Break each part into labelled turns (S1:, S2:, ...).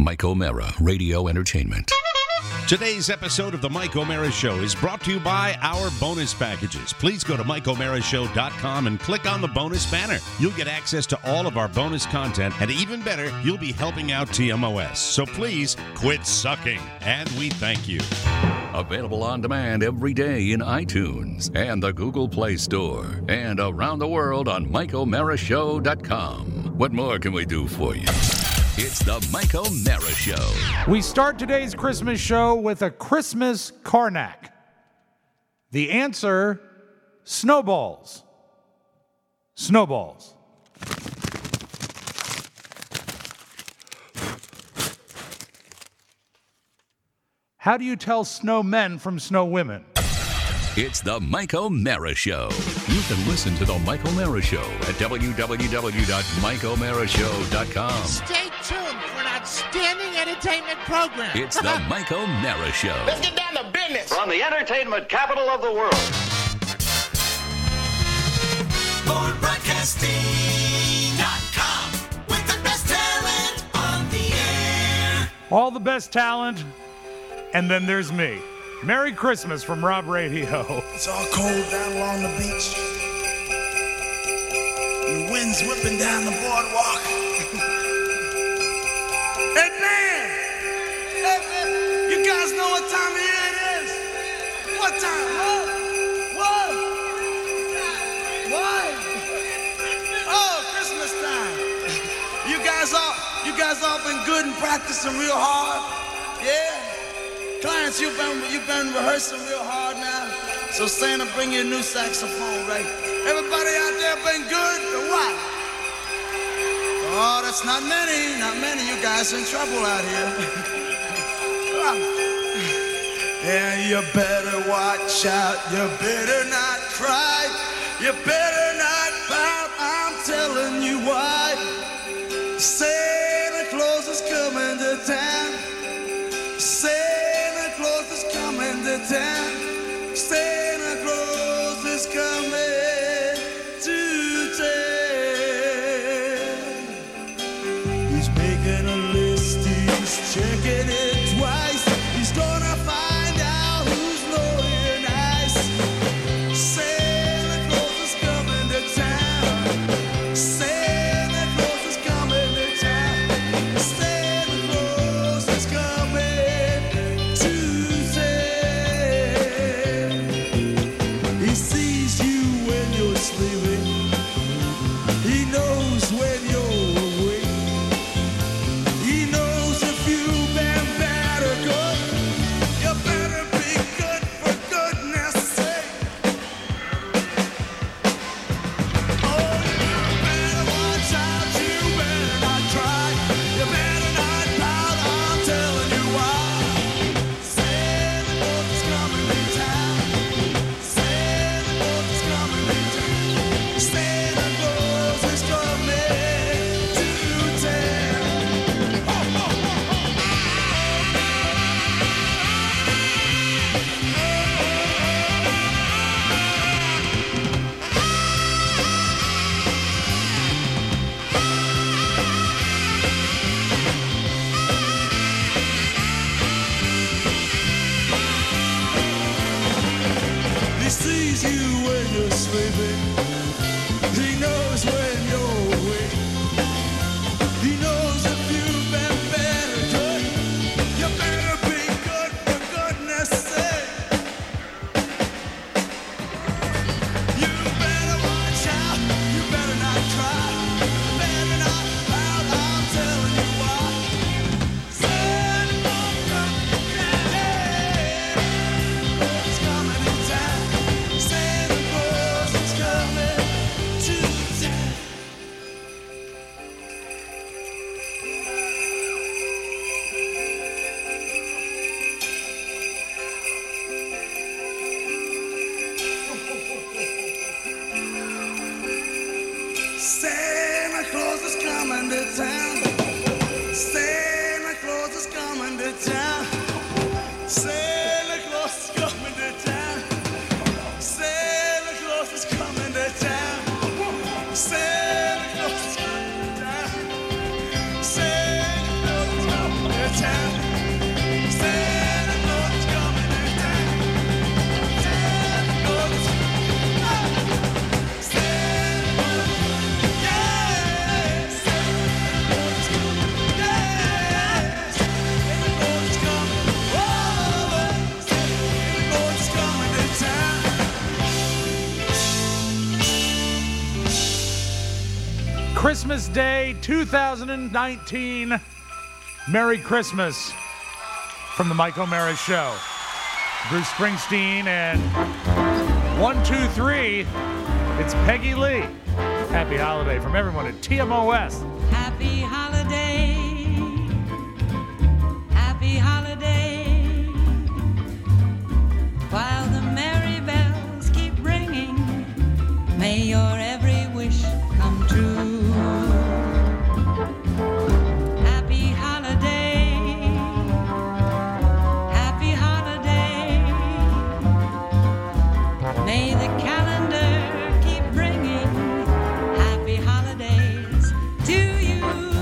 S1: Mike O'Mara, Radio Entertainment.
S2: Today's episode of The Mike O'Mara Show is brought to you by our bonus packages. Please go to MikeO'MaraShow.com and click on the bonus banner. You'll get access to all of our bonus content, and even better, you'll be helping out TMOS. So please quit sucking, and we thank you.
S1: Available on demand every day in iTunes and the Google Play Store, and around the world on MikeO'MaraShow.com. What more can we do for you? It's the Mike O'Mara Show.
S3: We start today's Christmas show with a Christmas Karnak. The answer, snowballs. Snowballs. How do you tell snowmen from snow women?
S1: It's the Mike O'Mara Show. You can listen to the Mike O'Mara Show at www.MikeO'MaraShow.com.
S4: Stay tuned for an outstanding entertainment program.
S1: It's the Mike O'Mara Show.
S5: Let's get down to business. From the entertainment capital of the world.
S6: BoardBroadcasting.com with the best talent on the air.
S3: All the best talent, and then there's me. Merry Christmas from Rob Radio.
S7: It's all cold down along the beach. The wind's whipping down the boardwalk. Hey, man! Hey, man! You guys know what time of year it is? What time? What? Oh, Christmas time. You guys all been good and practicing real hard? Yeah? Clients, you've been rehearsing real hard now. So Santa, bring you a new saxophone, right? Everybody out there been good or what? Oh, that's not many. You guys in trouble out here. Yeah, you better watch out. You better not cry. You better not pout. I'm telling you why. Santa Claus is coming to town. Santa Claus is coming to town. Santa Claus is coming to town. He's making a list, he's checking it twice. He's gonna find out who's naughty and nice. Santa Claus is coming to town. Santa Claus is coming to town. Santa Claus is coming to town. He sees you when you're sleeping. He knows when you're awake. He knows if you've been bad or good. You better be good for goodness sake. Oh, you better watch out. You better not try. You better not pout. I'm telling you why. Santa Claus is coming to town. Santa Claus is coming to town. Santa Claus is coming to town. He sees you when you're sleeping. He knows when you're awake. He knows if you've been bad or good. You better be good for goodness sake. You better watch out. You better not cry. You better not pout. I'm telling you why. Santa Claus is coming to town. Santa Claus is coming.
S3: Christmas Day 2019. Merry Christmas from the Mike O'Mara Show. Bruce Springsteen and 1, 2, 3. It's Peggy Lee. Happy holiday from everyone at TMOS.
S8: Happy holiday. Happy holiday. While the merry bells keep ringing, may your every wish come true. Happy holiday. Happy holiday. May the calendar keep bringing happy holidays to you.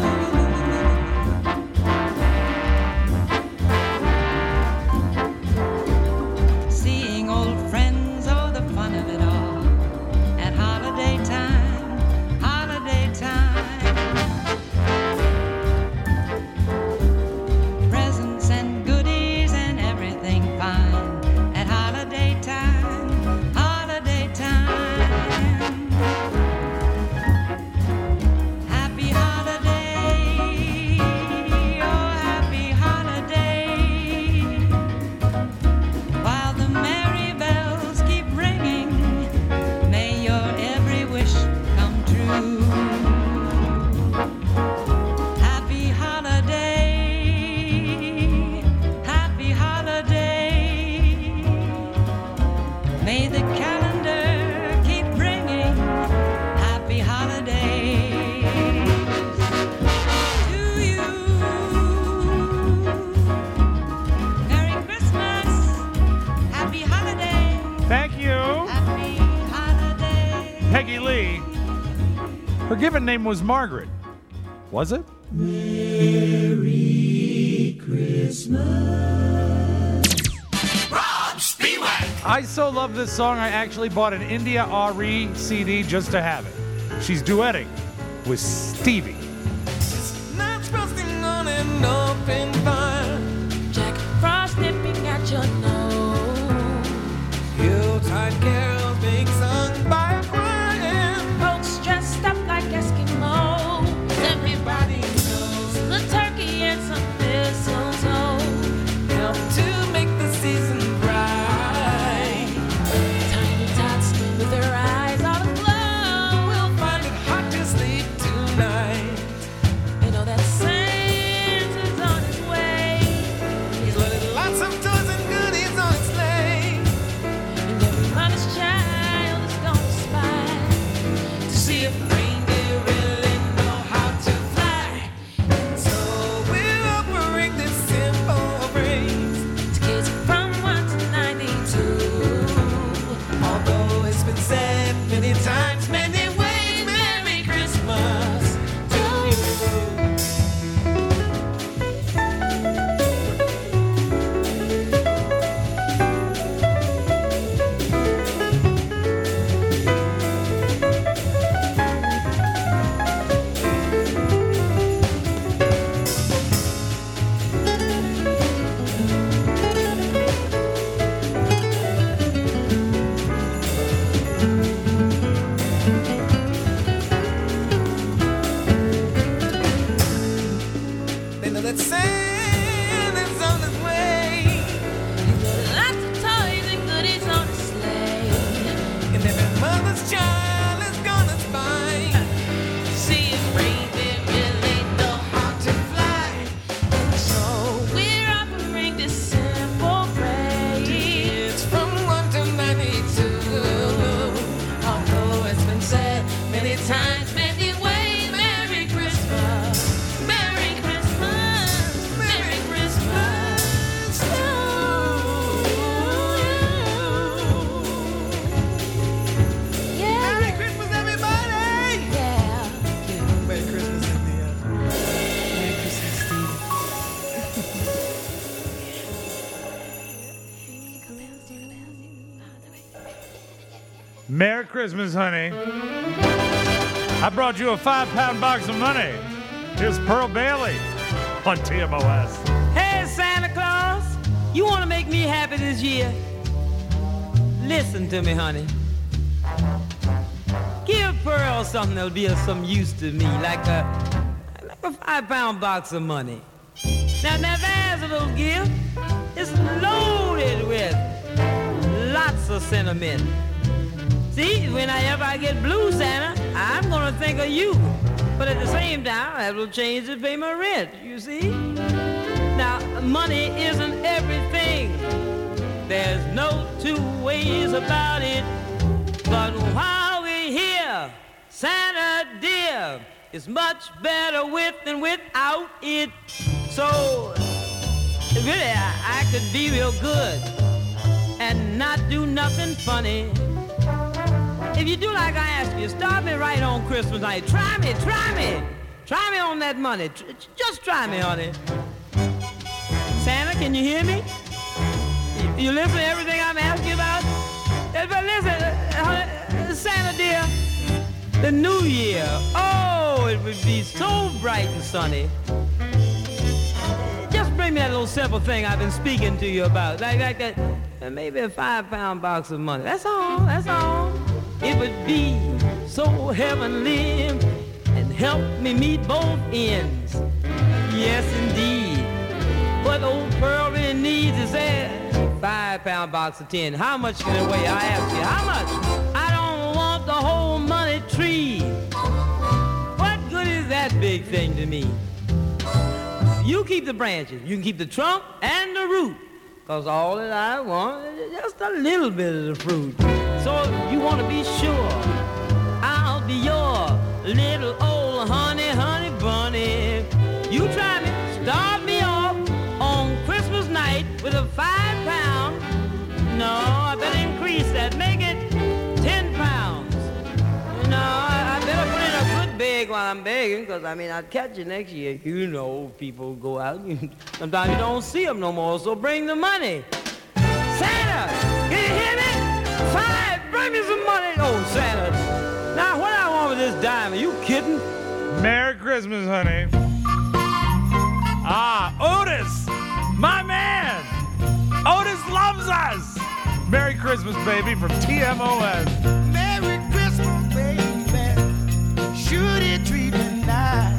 S8: Seeing old friends, oh, the fun of it all. At holiday time, holiday time. Presents and goodies and everything fine. At holiday time, holiday time. Happy holiday, oh happy holiday. While the merry bells keep ringing, may your every wish come true. Happy holiday, happy holiday. May the calendar keep bringing happy holidays to you. Merry Christmas, happy holiday,
S3: Thank you,
S8: happy holiday.
S3: Peggy Lee. Her given name was Margaret. Was it?
S6: Rob Spiewak.
S3: I so love this song, I actually bought an India RE CD just to have it. She's duetting with Stevie.
S7: Nights frosting on and open fire.
S9: Jack Frost nipping at your nose.
S7: Yuletide carols being sung by a choir.
S9: Folks dressed up like Eskimos.
S7: Everybody knows
S9: The turkey and some mistletoe.
S7: help to make the season bright.
S9: Tiny tots with their eyes all aglow.
S7: We'll find it hard to sleep tonight.
S9: You know that Santa's on his way.
S7: He's loaded lots of toys and goodies on his sleigh.
S9: And every mother's child is gonna spy
S7: To see if reindeer really know how to fly. So we're offering this simple phrase.
S9: to kids from 1 to 92.
S7: Although it's been said many times, many ways, Merry Christmas to you. They know that Santa's on his way.
S9: Lots of toys and goodies on a sleigh.
S7: And every mother's child is gonna spy. See if reindeer really know how to fly.
S9: So we're offering this simple phrase.
S7: It's from 1 to 92. Although it's been said many times, many ways, Merry Christmas. Merry Christmas. Merry Christmas to you.
S9: Yeah.
S7: Merry Christmas, everybody.
S9: Yeah.
S7: Merry Christmas, India. Merry Christmas, Steve.
S3: Merry Christmas, honey. I brought you a 5-pound box of money. Here's Pearl Bailey on TMOS.
S10: Hey, Santa Claus, you want to make me happy this year? Listen to me, honey. Give Pearl something that'll be of some use to me, like a 5-pound box of money. Now there's a little gift. It's loaded with lots of sentiment. See, whenever I get blue, Santa, I'm gonna think of you. But at the same time, that will change to pay my rent, you see? Now, money isn't everything. There's no two ways about it. But while we're here, Santa dear, it's much better with than without it. So, really, I could be real good and not do nothing funny. If you do like I ask you, start me right on Christmas night. Try me. Try me on that money. Just try me, honey. Santa, can you hear me? You listen to everything I'm asking you about? But listen, honey, Santa dear, the new year, oh, it would be so bright and sunny. Just bring me that little simple thing I've been speaking to you about. Like that, maybe a 5-pound box of money. That's all. It would be so heavenly and help me meet both ends. Yes, indeed. What old Pearl really needs is a 5-pound box of tin. How much can it weigh? I ask you, how much? I don't want the whole money tree. What good is that big thing to me? You keep the branches. You can keep the trunk and the root. Because all that I want is just a little bit of the fruit. So if you want to be sure, I'll be your little old honey bunny. You try me, start me off on Christmas night with a 5-pound. No, I better increase that, make it 10 pounds. No, I better put in a good beg while I'm begging, because I'll catch you next year. You know, people go out, sometimes you don't see them no more, so bring the money. Santa, can you hear me? 5, bring me some money. Oh, Santa. Now, what I want with this dime, are you kidding?
S3: Merry Christmas, honey. Otis, my man. Otis loves us. Merry Christmas, baby, from TMOS.
S7: Merry Christmas, baby. Should it treat me nice?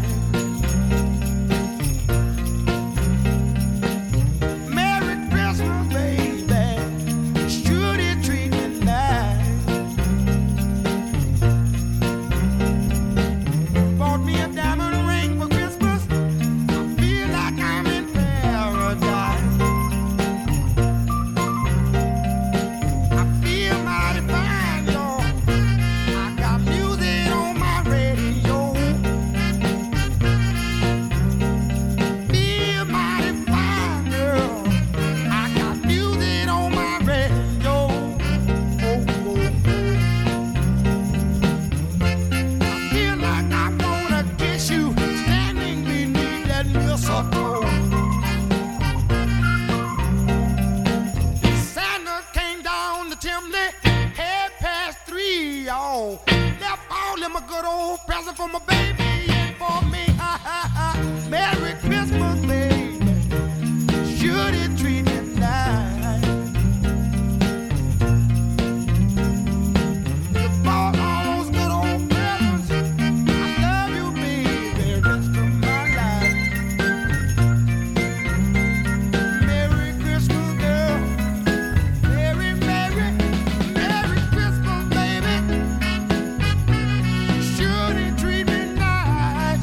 S7: Merry Christmas, baby. Should it treat me nice? Bought me a diamond ring for Christmas. I feel like I'm in paradise. I feel mighty fine, y'all. I got music on my radio. Feel mighty fine, girl. I got music on my radio. I feel like I'm gonna kiss you standing beneath that mistletoe. Santa came down the chimney, 3:30, y'all. Left all them a good old present for my baby and for me. Merry Christmas, baby. Should it treat me nice? You bought all those good old presents. I love you, baby, rest of my life. Merry Christmas, girl. Merry Christmas, baby. Should it treat me nice?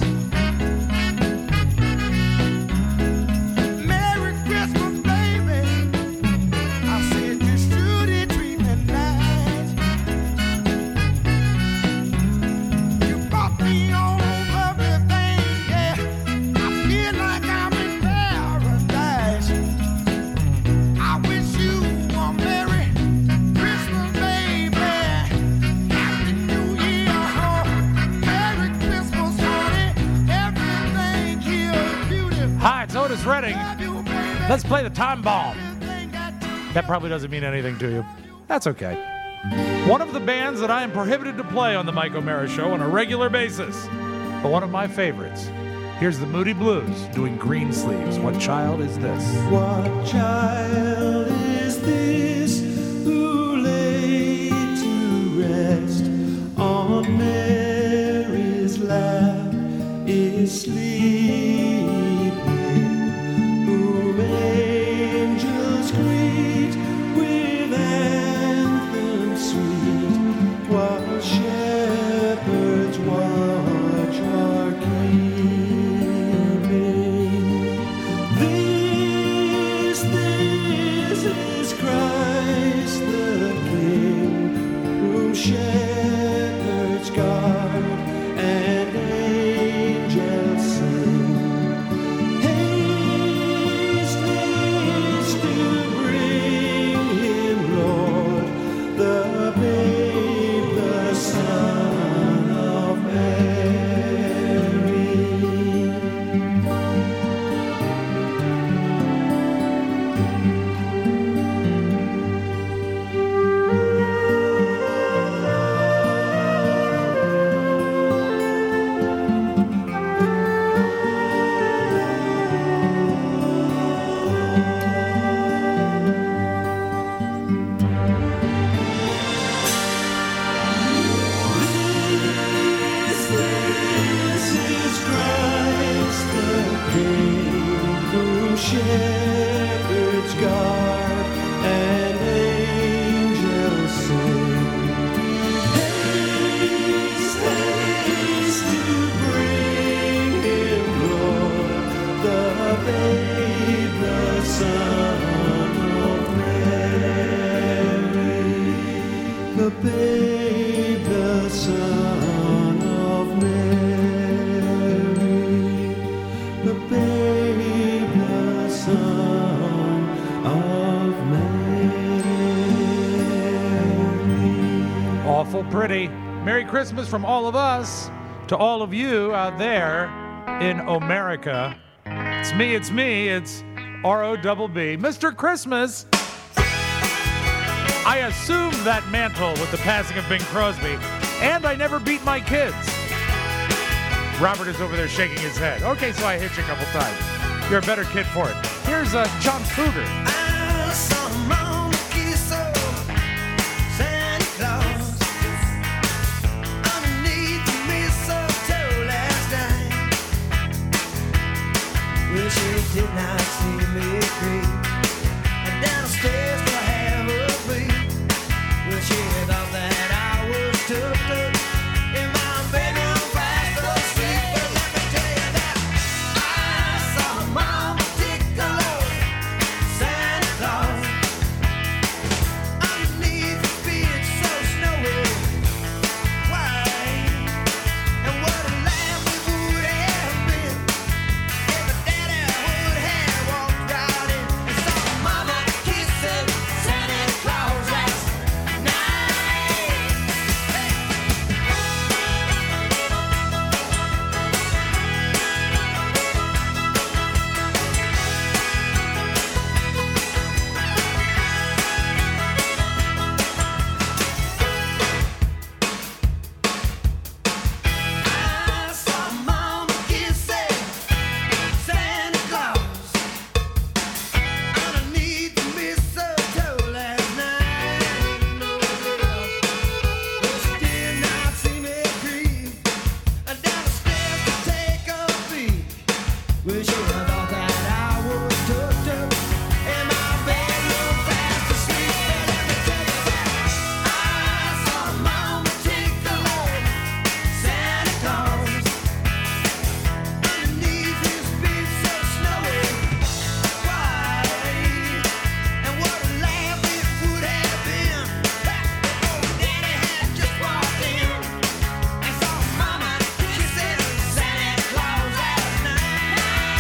S7: Merry Christmas, baby. I said you should it treat me nice. You brought me all everything, yeah. I feel like I'm in paradise. I wish you a Merry Christmas, baby. Happy New Year, oh. Merry Christmas, honey. Everything here is beautiful.
S3: Hi, it's Otis Redding.
S7: Love you, baby.
S3: Let's play the time bomb.
S7: Everything that you
S3: That probably doesn't mean anything to you. That's okay. One of the bands that I am prohibited to play on the Mike O'Mara Show on a regular basis, but one of my favorites. Here's the Moody Blues doing Green Sleeves. What child is this?
S7: What child is this who lay to rest on Mary? shepherds guard and angels sing. Haste, haste to bring him, Lord, the babe, the Son of Mary. This is Christ the King, whom shepherds guard and angels sing. Haste, haste to bring him, Lord, the babe, the Son of Mary. The babe, the Son of Mary. The babe, the Son of Mary.
S3: Awful pretty. Merry Christmas from all of us to all of you out there in Omerica. It's me, it's R-O-B-B. Mr. Christmas. I assumed that mantle with the passing of Bing Crosby, and I never beat my kids. Robert is over there shaking his head. Okay, so I hit you a couple times. You're a better kid for it. Here's John Cougar.
S7: I saw Mama kiss Santa Claus underneath the mistletoe last night. Well, she did not see me creep downstairs to have a beat. Well, she thought that I was tucked up in my bedroom fast asleep. But let me tell you that I saw Mama tickle Santa Claus underneath the beard so snowy white. And what a laugh it would have been if a daddy would have walked right in and saw Mama kissing Santa Claus last night. I saw Mama kissing Santa Claus underneath the mistletoe last night. No, but she did not see me creep down the stairs to take a peek. Well, she thought that I was tucked up in my bedroom fast asleep. But let me tell you that I saw Mama tickle Santa Claus underneath his beard so snowy white. And what a laugh it would have been back before Daddy had just walked in and saw Mama kissing Santa Claus last night.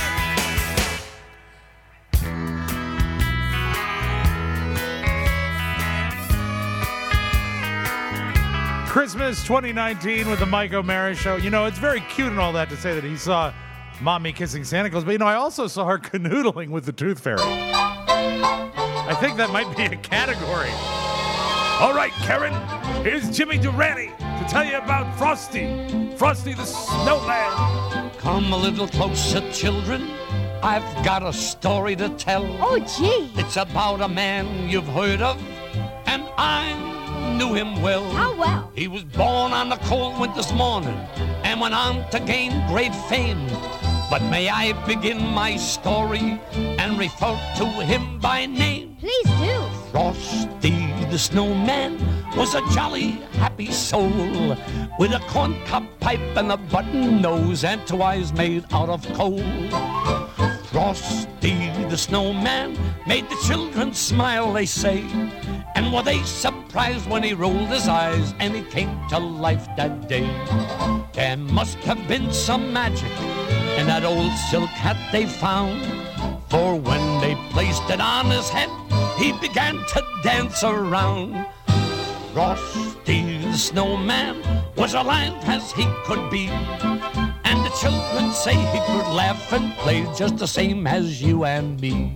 S3: Christmas 2019 with the Mike O'Mara Show. You know, it's very cute and all that to say that he saw Mommy kissing Santa Claus, but you know, I also saw her canoodling with the Tooth Fairy. I think that might be a category. All right, Karen, here's Jimmy Durante to tell you about Frosty. Frosty the Snowman.
S11: Come a little closer, children. I've got a story to tell.
S12: Oh, gee.
S11: It's about a man you've heard of, and I knew him well.
S12: How well?
S11: He was born on a cold winter's morning and went on to gain great fame. But may I begin my story and refer to him by name?
S12: Please do.
S11: Frosty the Snowman was a jolly, happy soul with a corncob pipe and a button nose and two eyes made out of coal. Frosty the Snowman made the children smile, they say. And were they surprised when he rolled his eyes and he came to life that day? There must have been some magic in that old silk hat they found, for when they placed it on his head, he began to dance around. Frosty the Snowman was alive as he could be, and the children say he could laugh and play just the same as you and me.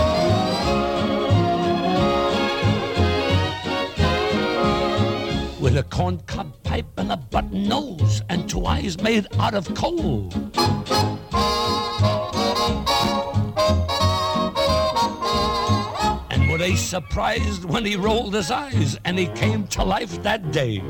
S11: With a corncob pipe and a button nose and two eyes made out of coal. And were they surprised when he rolled his eyes and he came to life that day?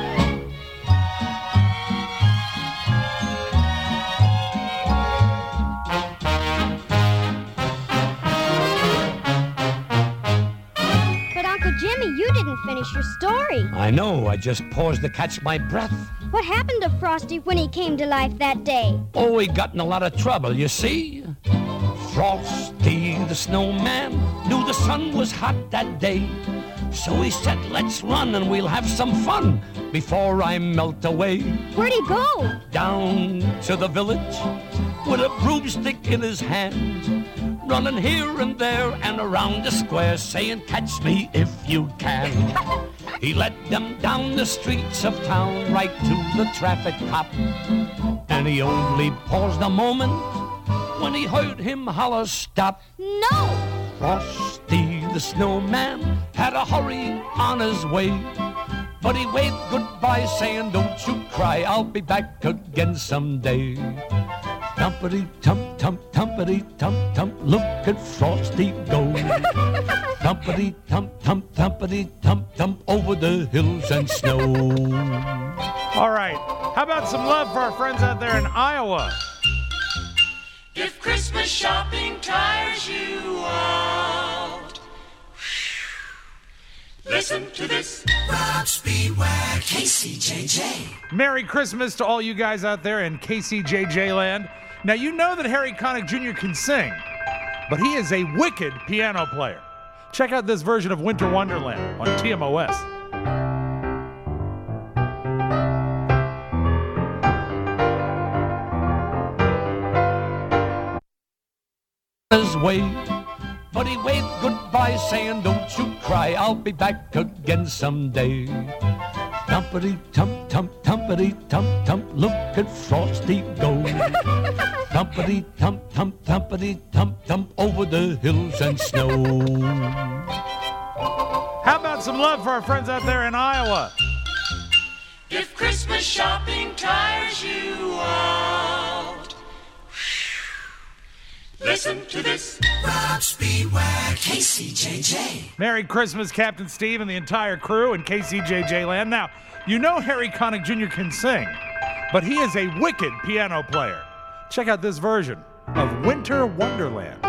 S12: You didn't finish your story.
S11: I know, I just paused to catch my breath.
S12: What happened to Frosty when he came to life that day?
S11: Oh, he got in a lot of trouble, you see. Frosty the Snowman knew the sun was hot that day. So he said, let's run and we'll have some fun before I melt away.
S12: Where'd he go?
S11: Down to the village with a broomstick in his hand, running here and there and around the square, saying, catch me if you can. He led them down the streets of town, right to the traffic cop. And he only paused a moment when he heard him holler, stop.
S12: No!
S11: Frosty the Snowman had a hurry on his way, but he waved goodbye, saying, don't you cry, I'll be back again someday. Thumpity-tump-tump, thumpity-tump-tump, look at Frosty go. Thumpity-tump-tump, thumpity-tump-tump, over the hills and snow.
S3: All right, how about some love for our friends out there in Iowa?
S6: If Christmas shopping tires you out, listen to this.
S7: Rob Speedway, KCJJ.
S3: Merry Christmas to all you guys out there in KCJJ land. Now, you know that Harry Connick Jr. can sing, but he is a wicked piano player. Check out this version of Winter Wonderland on TMOS.
S11: His way, but he waved goodbye, saying, don't you cry, I'll be back again someday. Thumpity-tump-tump, thumpity-tump-tump, look at Frosty go. Thumpity-tump-tump, thumpity-tump-tump, over the hills and snow.
S3: How about some love for our friends out there in Iowa?
S6: If Christmas shopping tires you out, listen to this.
S7: Rob Speedway, KCJJ.
S3: Merry Christmas, Captain Steve and the entire crew in KCJJ land. Now, you know Harry Connick Jr. can sing, but he is a wicked piano player. Check out this version of Winter Wonderland.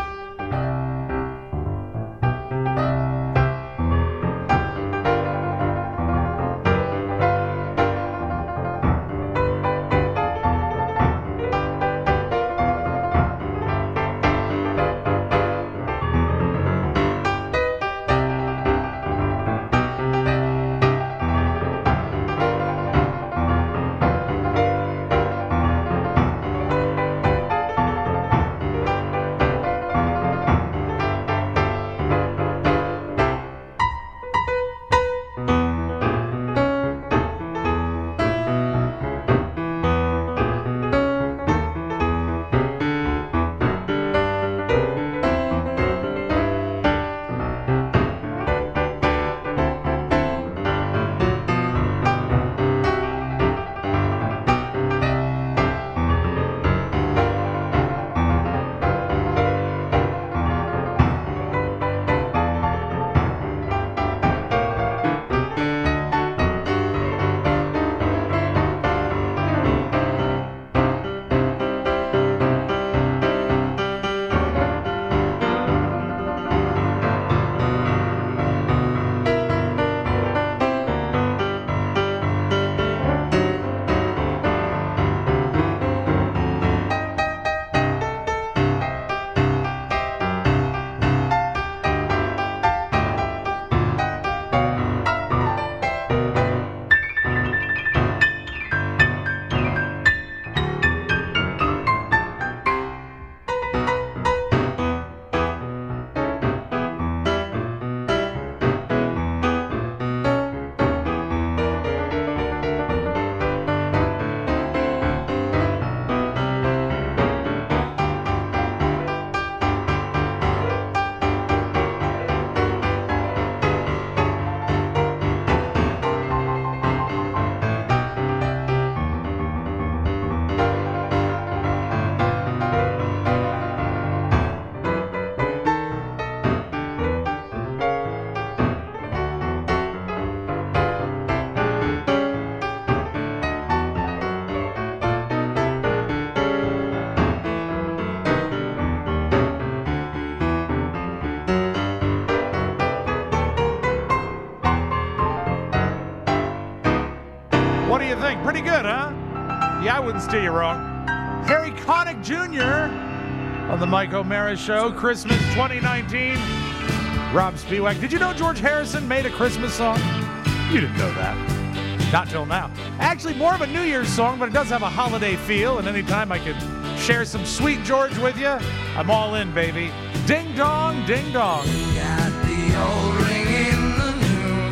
S3: Pretty good, huh? Yeah, I wouldn't steer you wrong. Harry Connick Jr. on the Mike O'Mara Show, Christmas 2019. Rob Spiewak. Did you know George Harrison made a Christmas song? You didn't know that. Not till now. Actually, more of a New Year's song, but it does have a holiday feel, and anytime I can share some Sweet George with you, I'm all in, baby. Ding dong, ding dong.
S7: Got the old ring in the new.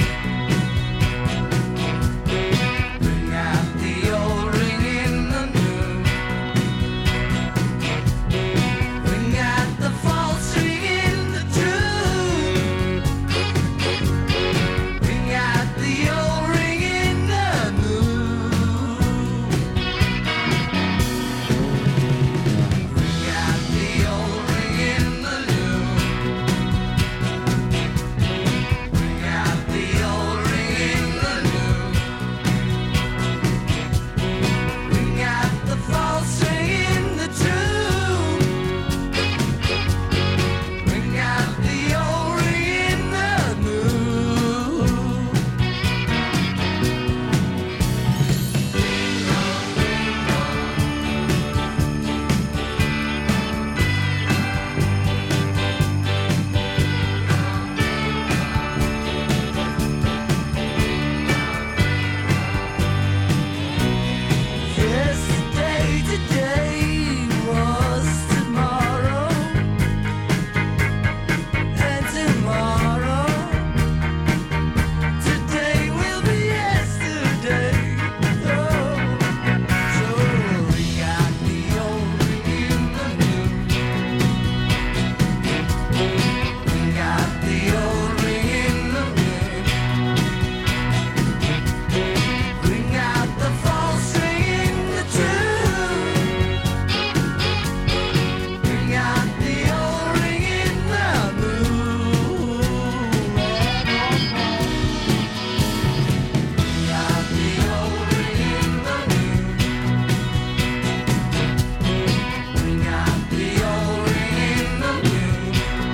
S7: Bring out the old ring in the new. Bring out the false ring in the true. Bring out the old ring in the new. Bring out the old ring in the new. Bring out the old ring in the new. Bring out the false ring in the true. Bring out the old ring in the new. Yesterday, today was tomorrow, and tomorrow, today will be yesterday. Oh, so ring out the old ring in the new. Ring out the old ring in the new. Bring out the false ring in the true. Bring out the old ring in the new. Bring out the old ring in the new. Bring out the old ring in the new.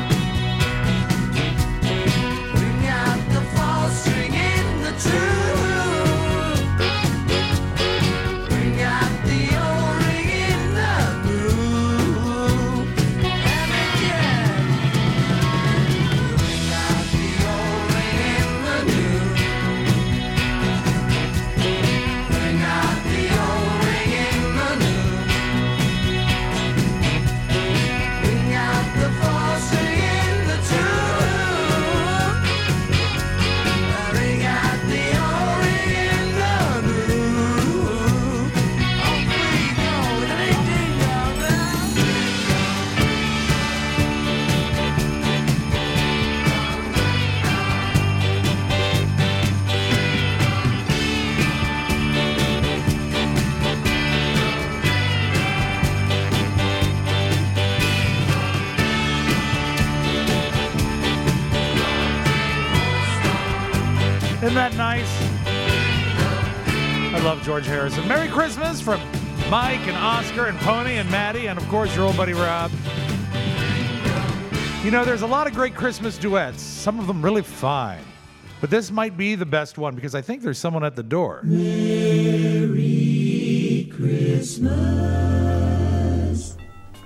S7: Bring out the false ring in the true. Bring out the old ring in the new. And again. Bring out the old ring in the new. Bring out the old ring in the new. Bring out the false ring in the true. Bring out the old ring in the new. Oh, please, no, that ain't ding dong bell.
S3: Isn't that nice? I love George Harrison. Merry Christmas from Mike and Oscar and Pony and Maddie and, of course, your old buddy Rob. You know, there's a lot of great Christmas duets, some of them really fine. But this might be the best one because I think there's someone at the door.
S7: Merry Christmas.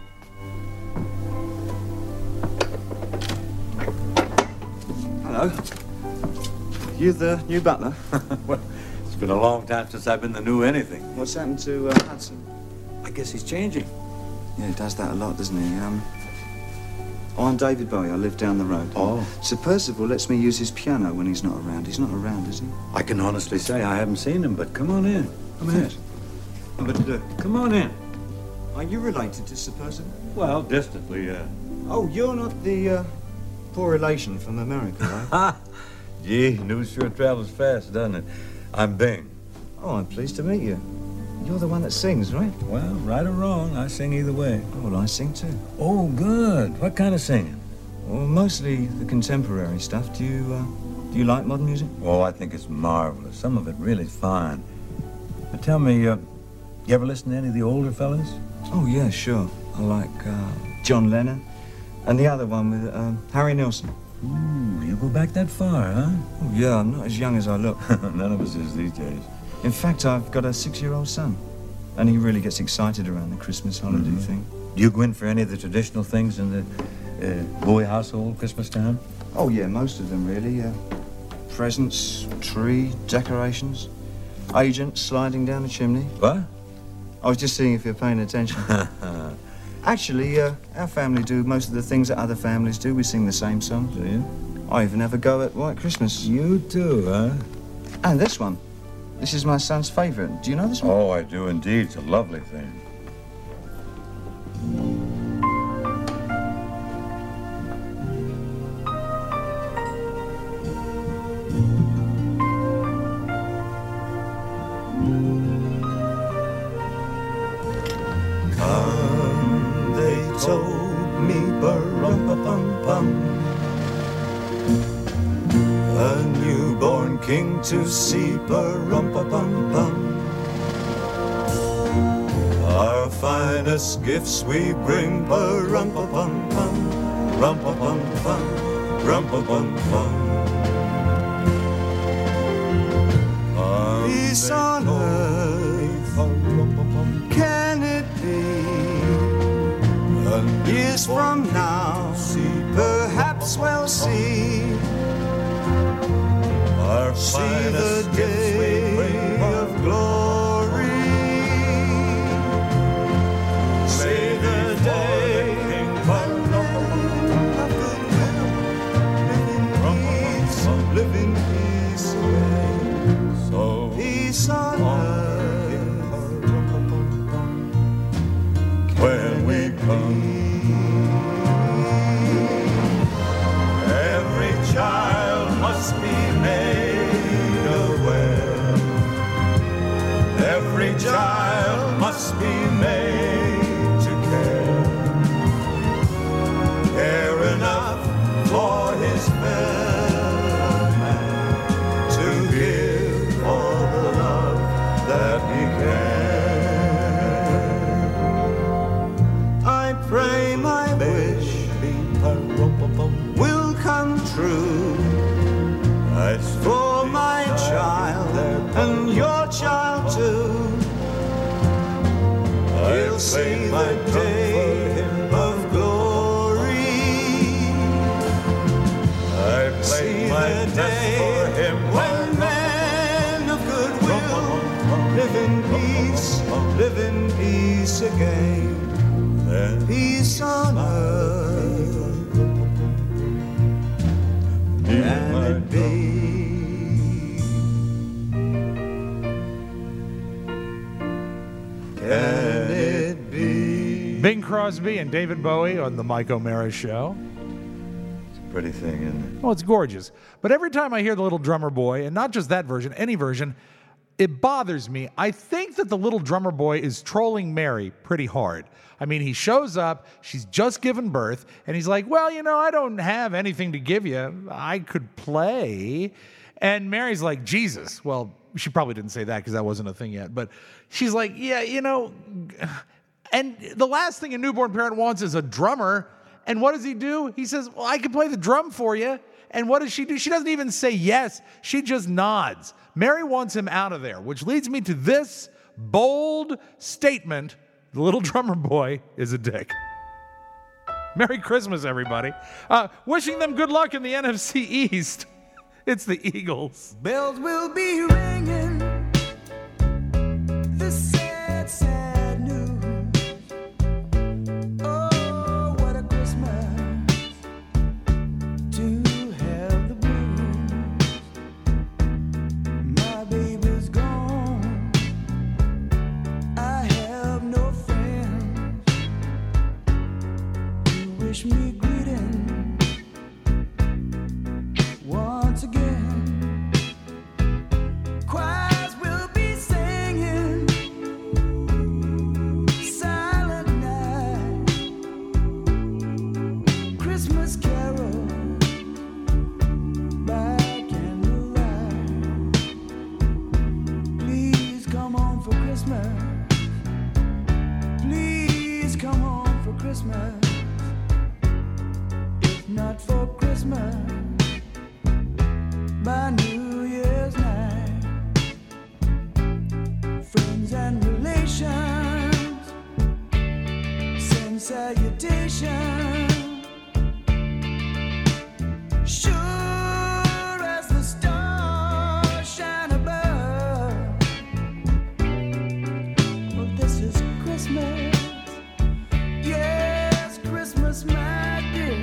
S13: Hello. You the new butler? Well, it's been a long time since I've been the new anything.
S14: What's happened to Hudson?
S13: I guess he's changing.
S14: Yeah, he does that a lot, doesn't he? I'm David Bowie. I live down the road.
S13: Oh.
S14: Sir Percival lets me use his piano when he's not around. He's not around, is he?
S13: I can honestly say I haven't seen him, but come on in. Come in.
S14: But
S13: Come on in.
S14: are you related to Sir Percival?
S13: Well, distantly, yeah.
S14: Oh, you're not the poor relation from America, right?
S13: Ha! Gee, news sure travels fast, doesn't it? I'm Bing.
S14: Oh, I'm pleased to meet you. You're the one that sings, right?
S13: Well, right or wrong, I sing either way.
S14: Oh, well, I sing too.
S13: Oh, good. What kind of singing?
S14: Well, mostly the contemporary stuff. Do you like modern music?
S13: Oh, I think it's marvelous. Some of it really fine. But tell me, you ever listen to any of the older fellas?
S14: Oh, yeah, sure. I like John Lennon and the other one with Harry Nilsson.
S13: Ooh, you go back that far, huh?
S14: Oh, yeah, I'm not as young as I look.
S13: None of us is these days.
S14: In fact, I've got a 6-year-old son, and he really gets excited around the Christmas holiday thing.
S13: Do you go in for any of the traditional things in the Bowie household Christmas time?
S14: Oh, yeah, most of them, really. Presents, tree, decorations, agents sliding down the chimney.
S13: What?
S14: I was just seeing if you're paying attention. Actually, our family do most of the things that other families do. We sing the same songs.
S13: Do you?
S14: I even have a go at White Christmas.
S13: You too, huh?
S14: And this one. This is my son's favourite. Do you know this one?
S13: Oh, I do indeed. It's a lovely thing.
S7: Come, they told me, ba-rum-pa-pum-pum, a newborn king to see, ba-rum-pa-pum-pum. Our finest gifts we bring, ba-rum-pa-pum-pum, rum-pa-pum-pum, rum-pa-pum-pum. Peace on earth, can it be? Years from now, perhaps we'll see. See the day of glory. See the day live in peace, so peace on earth when we come. Every child must be made aware. Every child must be made to care enough for his fellow man, to give all the love that he can. I pray my wish will come true. It's for my child and your child too. He'll see the day of glory. I see the day when men of goodwill live in peace again. And peace on earth. Can it be? Can it be?
S3: Bing Crosby and David Bowie on the Mike O'Mara Show.
S13: It's a pretty thing, isn't it?
S3: Oh, it's gorgeous. But every time I hear the Little Drummer Boy, and not just that version, any version, it bothers me. I think that the Little Drummer Boy is trolling Mary pretty hard. I mean, he shows up, she's just given birth, and he's like, well, you know, I don't have anything to give you. I could play. And Mary's like, Jesus. Well, she probably didn't say that because that wasn't a thing yet. But she's like, yeah, you know. And the last thing a newborn parent wants is a drummer. And what does he do? He says, well, I can play the drum for you. And what does she do? She doesn't even say yes. She just nods. Mary wants him out of there, which leads me to this bold statement. The Little Drummer Boy is a dick. Merry Christmas, everybody. Wishing them good luck in the NFC East. It's the Eagles.
S7: Bells will be ringing. The sad, sad news. Oh, what a Christmas to have the blues. My baby's gone. I have no friends to wish me greeting. Once again, choirs will be singing Silent Night, Christmas carol by candlelight. Please come home for Christmas. Please come home for Christmas. If not for Christmas, by New Year's night, Sure as the stars shine above. Well, this is Christmas. Yes, Christmas, my dear.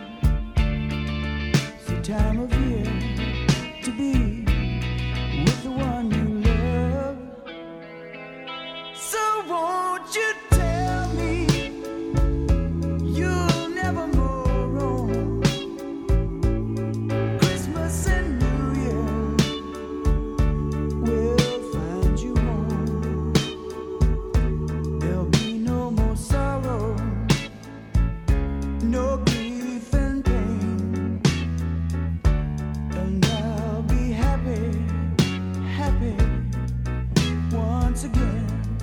S7: It's the time of year to be with the one you love. So won't you tell me you'll never more roam? Christmas and New Year will find you home. There'll be no more sorrow, no grief and pain, and I'll be happy, happy once again.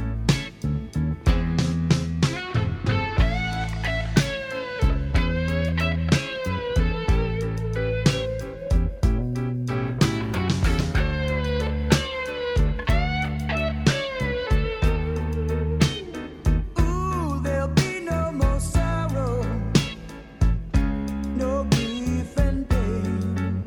S7: Ooh, there'll be no more sorrow, no grief and pain,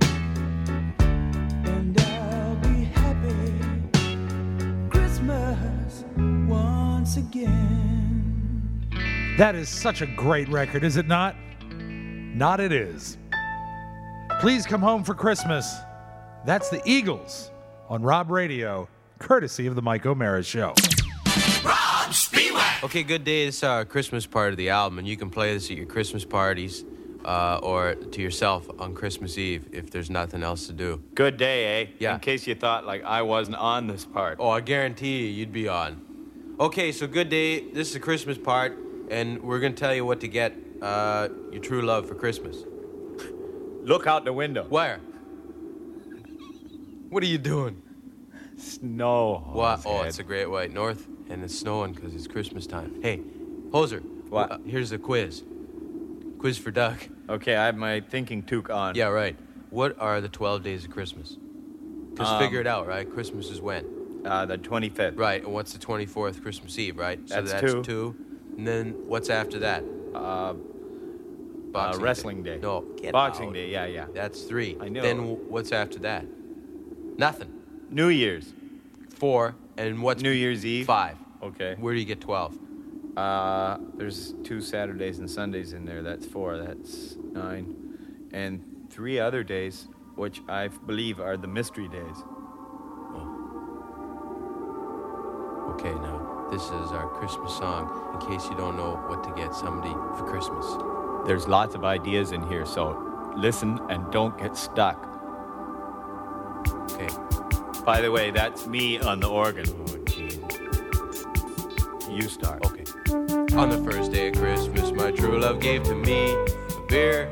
S7: and I'll be happy Christmas once again.
S3: That is such a great record, is it not? Not it is. Please Come Home for Christmas. That's the Eagles on Rob Radio, courtesy of the Mike O'Mara Show.
S15: Rob Spiewak. Okay, Good Day. This is our Christmas part of the album, and you can play this at your Christmas parties or to yourself on Christmas Eve if there's nothing else to do.
S16: Good Day, eh?
S15: Yeah.
S16: In case you thought, like, I wasn't on this part.
S15: Oh, I guarantee you'd be on. Okay, so Good Day. This is the Christmas part, and we're going to tell you what to get your true love for Christmas.
S16: Look out the window.
S15: Where? What are you doing?
S16: Snow.
S15: What? Oh, it's a great white north, and it's snowing because it's Christmas time. Hey, Hoser.
S16: What?
S15: Here's a quiz. Quiz for Doug.
S16: Okay, I have my thinking toque on.
S15: Yeah, right. What are the 12 days of Christmas? Just figure it out, right? Christmas is when?
S16: The 25th.
S15: Right, and what's the 24th? Christmas Eve, right? So
S16: That's
S15: two. And then what's after that? Boxing
S16: Wrestling Day.
S15: No,
S16: Boxing Day, yeah.
S15: That's 3.
S16: I know.
S15: Then what's after that? Nothing.
S16: New Year's.
S15: 4. And what's
S16: New Year's Eve?
S15: 5.
S16: Okay.
S15: Where do you get 12?
S16: There's 2 Saturdays and Sundays in there. That's 4. That's 9. And 3 other days, which I believe are the mystery days.
S15: Okay, now, this is our Christmas song, in case you don't know what to get somebody for Christmas.
S16: There's lots of ideas in here, so listen and don't get stuck.
S15: Okay.
S16: By the way, that's me on the organ.
S15: Oh, Jesus.
S16: You start.
S15: Okay. On the first day of Christmas, my true love gave to me a beer.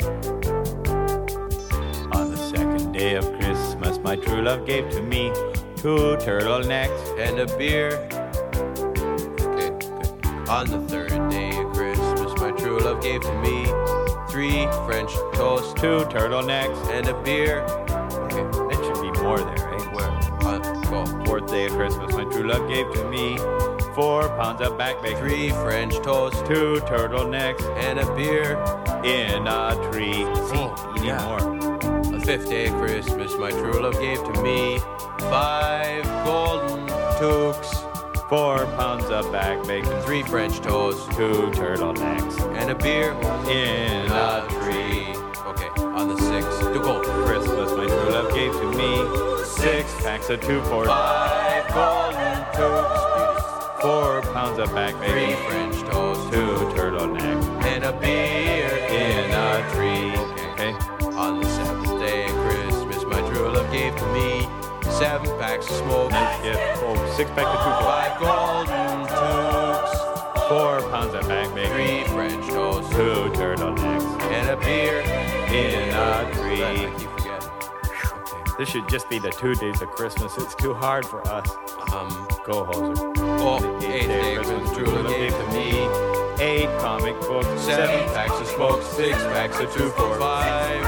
S16: On the second day of Christmas, my true love gave to me 2 turtlenecks
S15: and a beer. Okay, good. On the third day of Christmas, my true love gave to me 3 French toasts,
S16: 2 turtlenecks,
S15: and a beer.
S16: Okay, that should be more there, right?
S15: Where? Go.
S16: Fourth day of Christmas, my true love gave to me 4 pounds of back bacon,
S15: 3 French toasts,
S16: 2 turtlenecks,
S15: and a beer
S16: in a tree. See, you need more.
S15: On the 5th day of Christmas, my true love gave to me 5 golden toques,
S16: 4 pounds of back bacon,
S15: 3 French toasts,
S16: 2 turtlenecks,
S15: and a beer
S16: in a tree.
S15: Okay, on the 6th, to go.
S16: Christmas, my true love gave to me 6 packs of 2-4,
S15: 5 golden toques,
S16: 4 pounds of back
S15: 3
S16: bacon,
S15: French toasts,
S16: 2 turtlenecks,
S15: and a beer
S16: in a tree. Okay.
S15: On the 7th day of Christmas, my true love gave to me 7 packs of smoke,
S16: Nice gift. 6 packs of 2-4,
S15: 5 golden toques,
S16: 4 pounds of back bacon,
S15: 3 French toasts,
S16: 2 turtlenecks,
S15: and a beer
S16: in a tree.
S15: I keep forgetting.
S16: This should just be the 2 days of Christmas. It's too hard for us. Go, Hoser.
S15: Oh, 8th day of Christmas, true love gave to me
S16: 8 comic books,
S15: 7 packs of smoke, 6 packs of 2-4-5.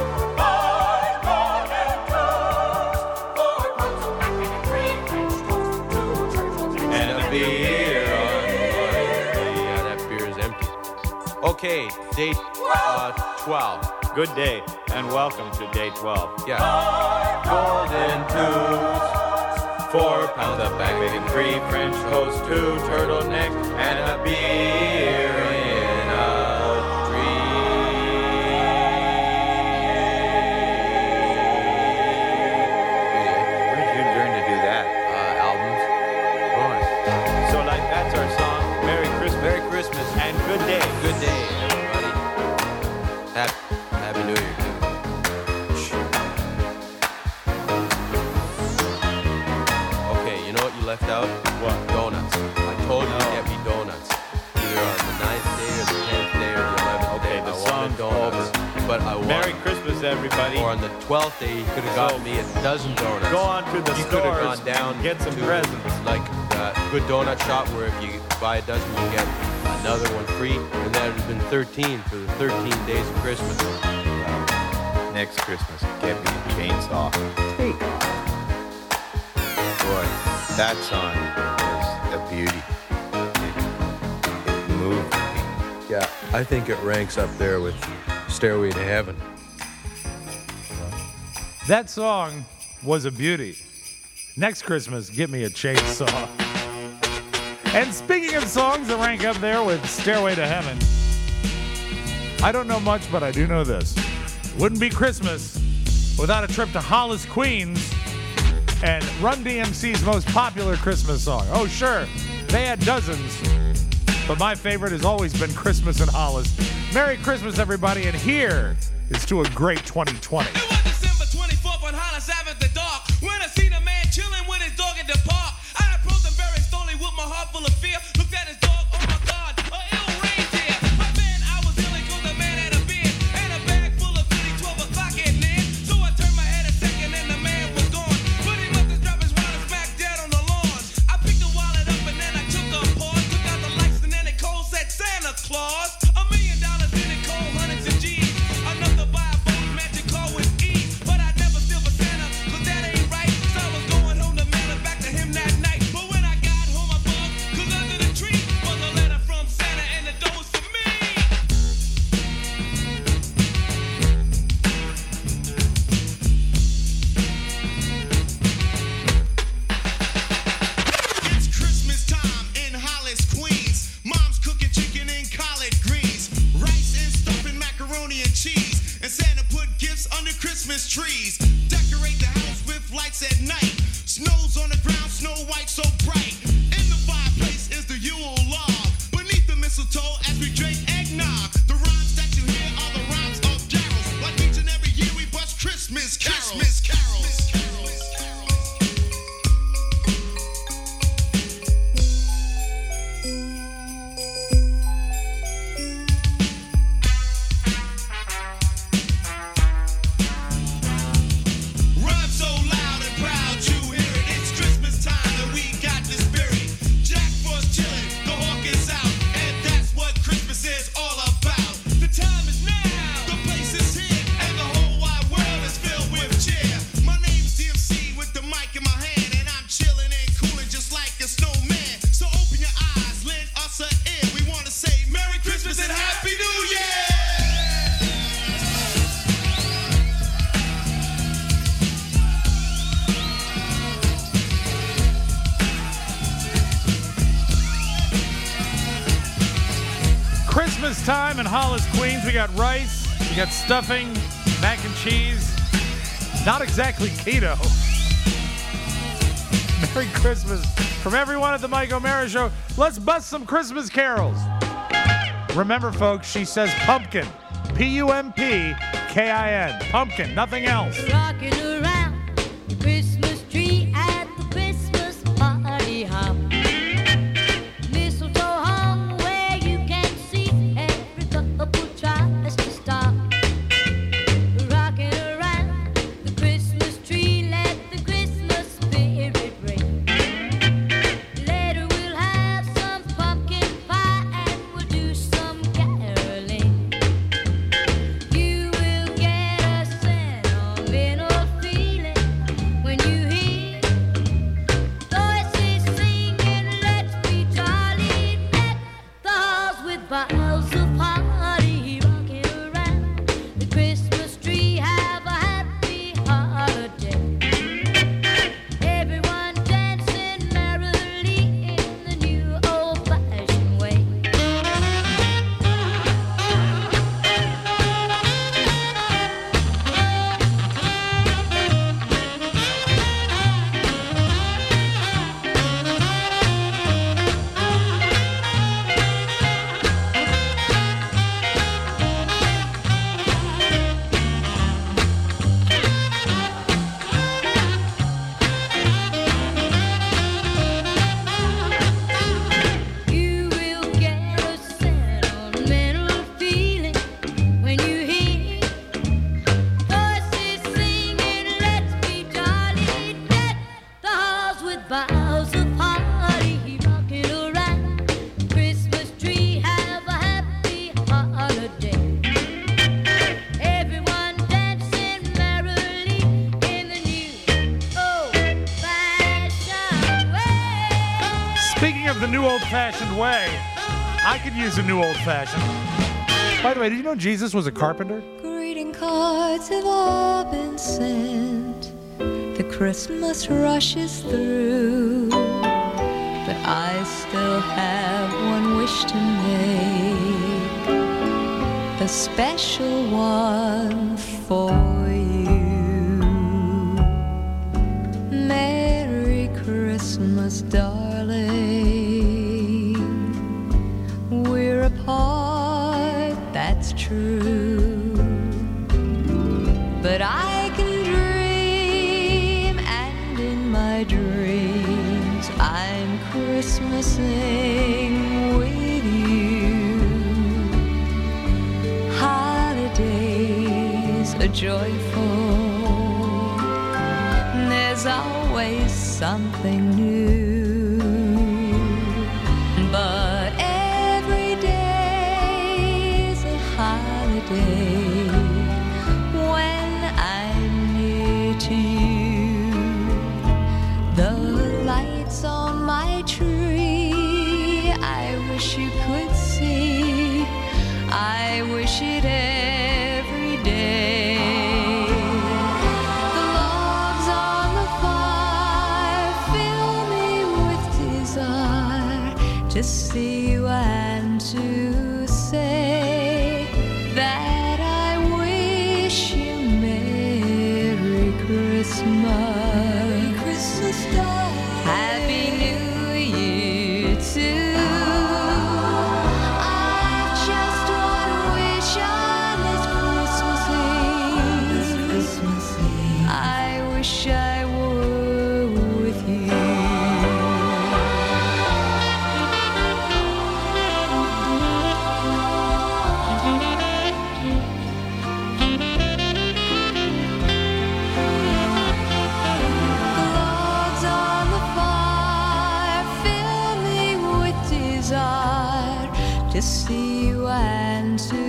S15: And a beer on yeah, that beer is empty. Okay, date 12.
S16: Good day, and welcome to day 12.
S15: Yeah. Golden Tooth, 4 pounds of bacon, 3 French toast, 2 turtleneck, and a beer in a
S16: Where did you learn to do that?
S15: albums.
S16: So, like, that's our song. Merry Christmas.
S15: Merry Christmas.
S16: And good day.
S15: Good day, everybody. Happy New Year, too. Okay, you know what you left out?
S16: What?
S15: Donuts. I told you to get me donuts. Either on the 9th day or the 10th day or the 11th day.
S16: Okay, the
S15: I wanted
S16: song's
S15: donuts. But I wanted...
S16: Merry Christmas, everybody.
S15: Or on the 12th day, you could have got me a dozen donuts.
S16: Go on to the
S15: You could have
S16: stores
S15: gone down
S16: and get some
S15: to,
S16: presents.
S15: like a good donut shop where if you buy a dozen, you get another one free. And that would have been 13 for the 13 days of Christmas.
S16: Next Christmas, get me a chainsaw. Take off. Boy, that song was a beauty. It moved me.
S15: Yeah, I think it ranks up there with Stairway to Heaven.
S3: That song was a beauty. Next Christmas, get me a chainsaw. And speaking of songs that rank up there with Stairway to Heaven, I don't know much, but I do know this. Wouldn't be Christmas without a trip to Hollis, Queens, and Run DMC's most popular Christmas song. Oh, sure, they had dozens, but my favorite has always been Christmas in Hollis. Merry Christmas, everybody, and here is to a great 2020.
S7: It was December 24th on Hollis Ave at the dark when I seen a man chilling with his dog at the park. I approached him very slowly with my heart full of fear. Looked at his dog, oh my God, a ill reindeer. But then I was ill because the man had a beard and a bag full of goodies, 12 o'clock at night. So I turned my head a second and the man was gone. But he must have dropped his wallet smack dead on the lawn. I picked the wallet up and then I took a pause, took out the lights and then it cold said Santa Claus. $1 million in it cold, hundreds of G's. Enough to buy a boat, magic car with ease. But I never steal for Santa, cause that ain't right. So I was going home to mail it back to him that night. But when I got home, I bugged, cause under the tree was a letter from Santa and the door was for me. It's Christmas time in Hollis, Queens. Mom's cooking chicken and collard greens, rice and stuffing macaroni and cheese. And Santa put gifts under Christmas trees. Decorate the house with lights at night. Snow's on the ground, snow white so bright. In the fireplace is the Yule log. Beneath the mistletoe as we drink eggnog. The rhymes that you hear are the rhymes of carols. Like each and every year we bust Christmas carols. Christmas carols. Rhyme so loud and proud you hear it. It's Christmas time and we got the spirit. Jack Frost chillin', the hawk is out, and that's what Christmas is all about. The time is now, the place is here, and the whole wide world is filled with cheer. My name's DMC with the mic in my hand, and I'm chillin' and coolin' just like a snowman. So open your eyes, lend us an ear. We wanna say Merry Christmas and Happy New Year.
S3: Christmas time in Hollis, Queens. We got rice, we got stuffing, mac and cheese. Not exactly keto. Merry Christmas from everyone at the Mike O'Mara Show. Let's bust some Christmas carols. Remember, folks, she says pumpkin. Pumpkin. Pumpkin, nothing else.
S9: Rocking around the Christmas tree at the Christmas party hop. Mistletoe hung where you can see every couple tries to stop. Rocking around the Christmas tree, let the Christmas spirit ring. Later we'll have some pumpkin pie and we'll do some caroling. You will get a sentimental feeling when you
S3: new old-fashioned way. I could use a new old-fashioned. By the way, did you know Jesus was a carpenter?
S17: Greeting cards have all been sent. The Christmas rushes through. But I still have one wish to make. A special one for you. Merry Christmas, darling. We're apart, that's true. But I can dream, and in my dreams I'm Christmasing with you. Holidays are joyful. There's always something new. But every day is a holiday when I'm near to you. The lights on my tree, I wish you could see. I wish it every day. The logs on the fire fill me with desire to see you and to say that I wish you Merry Christmas. Merry Christmas, darling. Happy New Year too. I've just one wish on this Christmas Eve. I wish I were with you. Logs on the fire fill me with desire to see you and to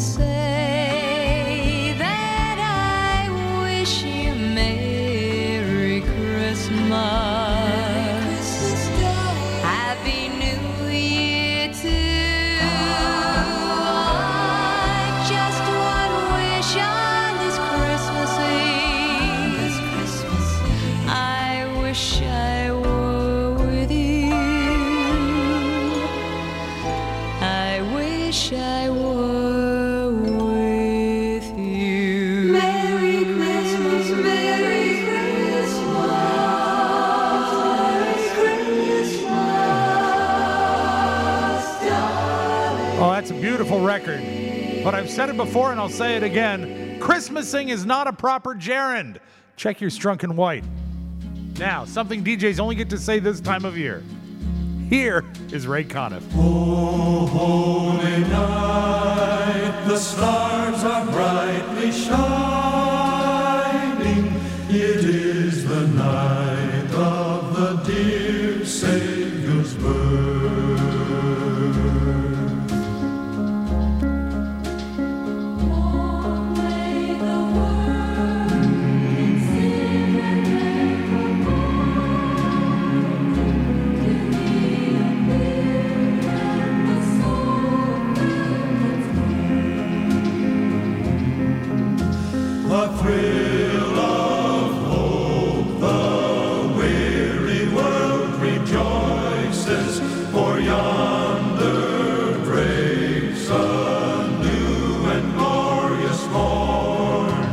S17: say that I wish you Merry Christmas. Happy New Year too. I've just one wish on this Christmas Eve. I wish I were with you. I wish I were with you. Merry Christmas, Merry Christmas, darling.
S3: Oh, that's a beautiful record. But I've said it before and I'll say it again. Christmasing is not a proper gerund. Check your Strunk and White. Now, something DJs only get to say this time of year. Here is Ray Conniff.
S7: Oh, holy night, the stars are brightly shining. It is the night of the dear Savior's birth. Long may the world sing and a thrill of hope, the weary world rejoices, for yonder breaks a new and glorious morn.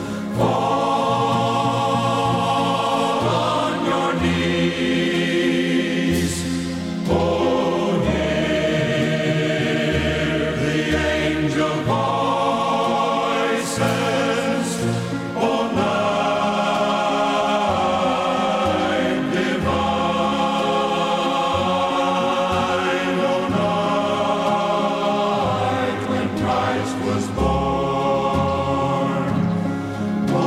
S7: Fall on your knees, oh, hear the angel voices. Oh, night divine, oh, night when Christ was born. Oh,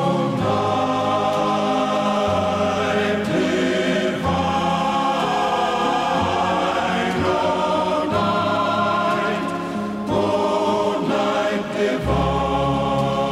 S7: night divine, oh, night divine.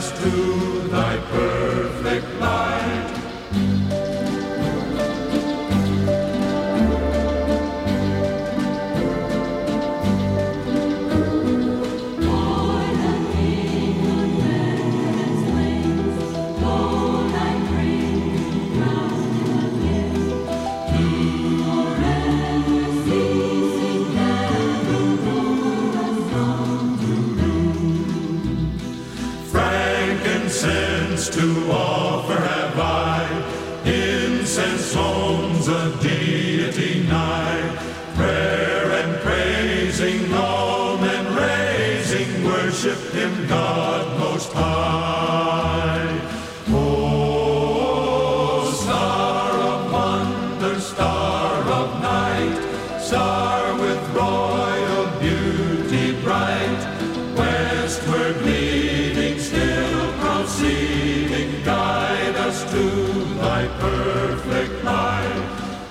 S7: us to thy perfect light. Frankincense to offer have I, incense homes a deity nigh, prayer and praising all men raising, worship him God most high. Oh, star of wonder, star of night, star with royal beauty bright, westward leading, still proceeding, guide us to thy perfect light.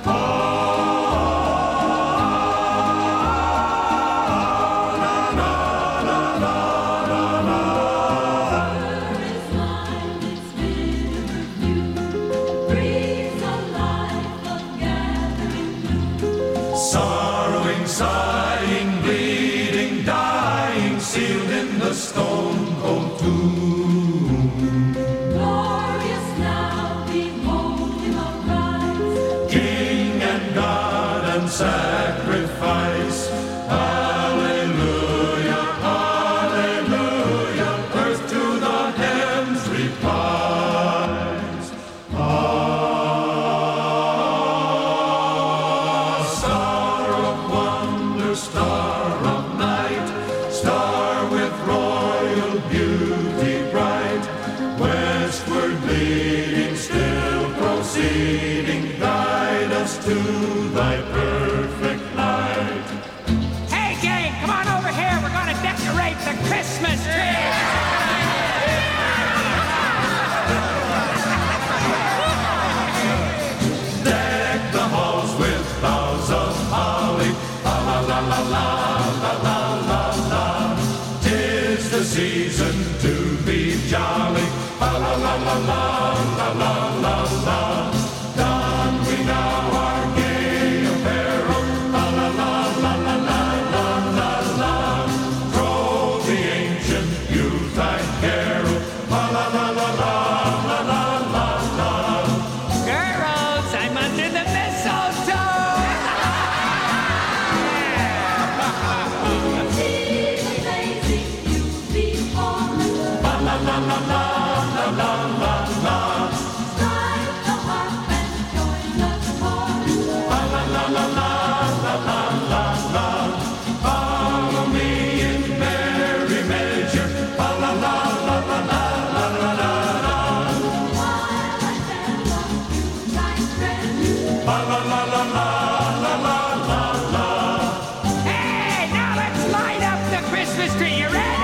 S7: Sorrowing, sighing, bleeding, dying, sealed in the stone cold tomb.
S6: Glorious now, behold him arise.
S7: King and God and sacrifice. Hallelujah, hallelujah, earth to the heavens replies. Star of wonder, star of night, star with royal beauty bright, westward leading, still proceeding, guide us to thy perfect light.
S18: Hey, gang, come on over here. We're going to decorate the Christmas tree.
S7: Deck the halls with boughs of holly, la la la la la la la la. 'Tis the season to be jolly, la la la la la la la la. Don we now our gay apparel, la la la la la la la la. Throw the ancient Yuletide carol, la la la la la la la la.
S18: Girls, I'm under the mistletoe.
S7: La la la la la la la la.
S6: Strike the harp and join the chorus.
S7: La la la la la la la la. Follow me in merry measure. La la la la la la la la la.
S6: While I tell of you thy treasure.
S7: La la la la la la la la.
S18: Hey, now let's light up the Christmas tree. You ready?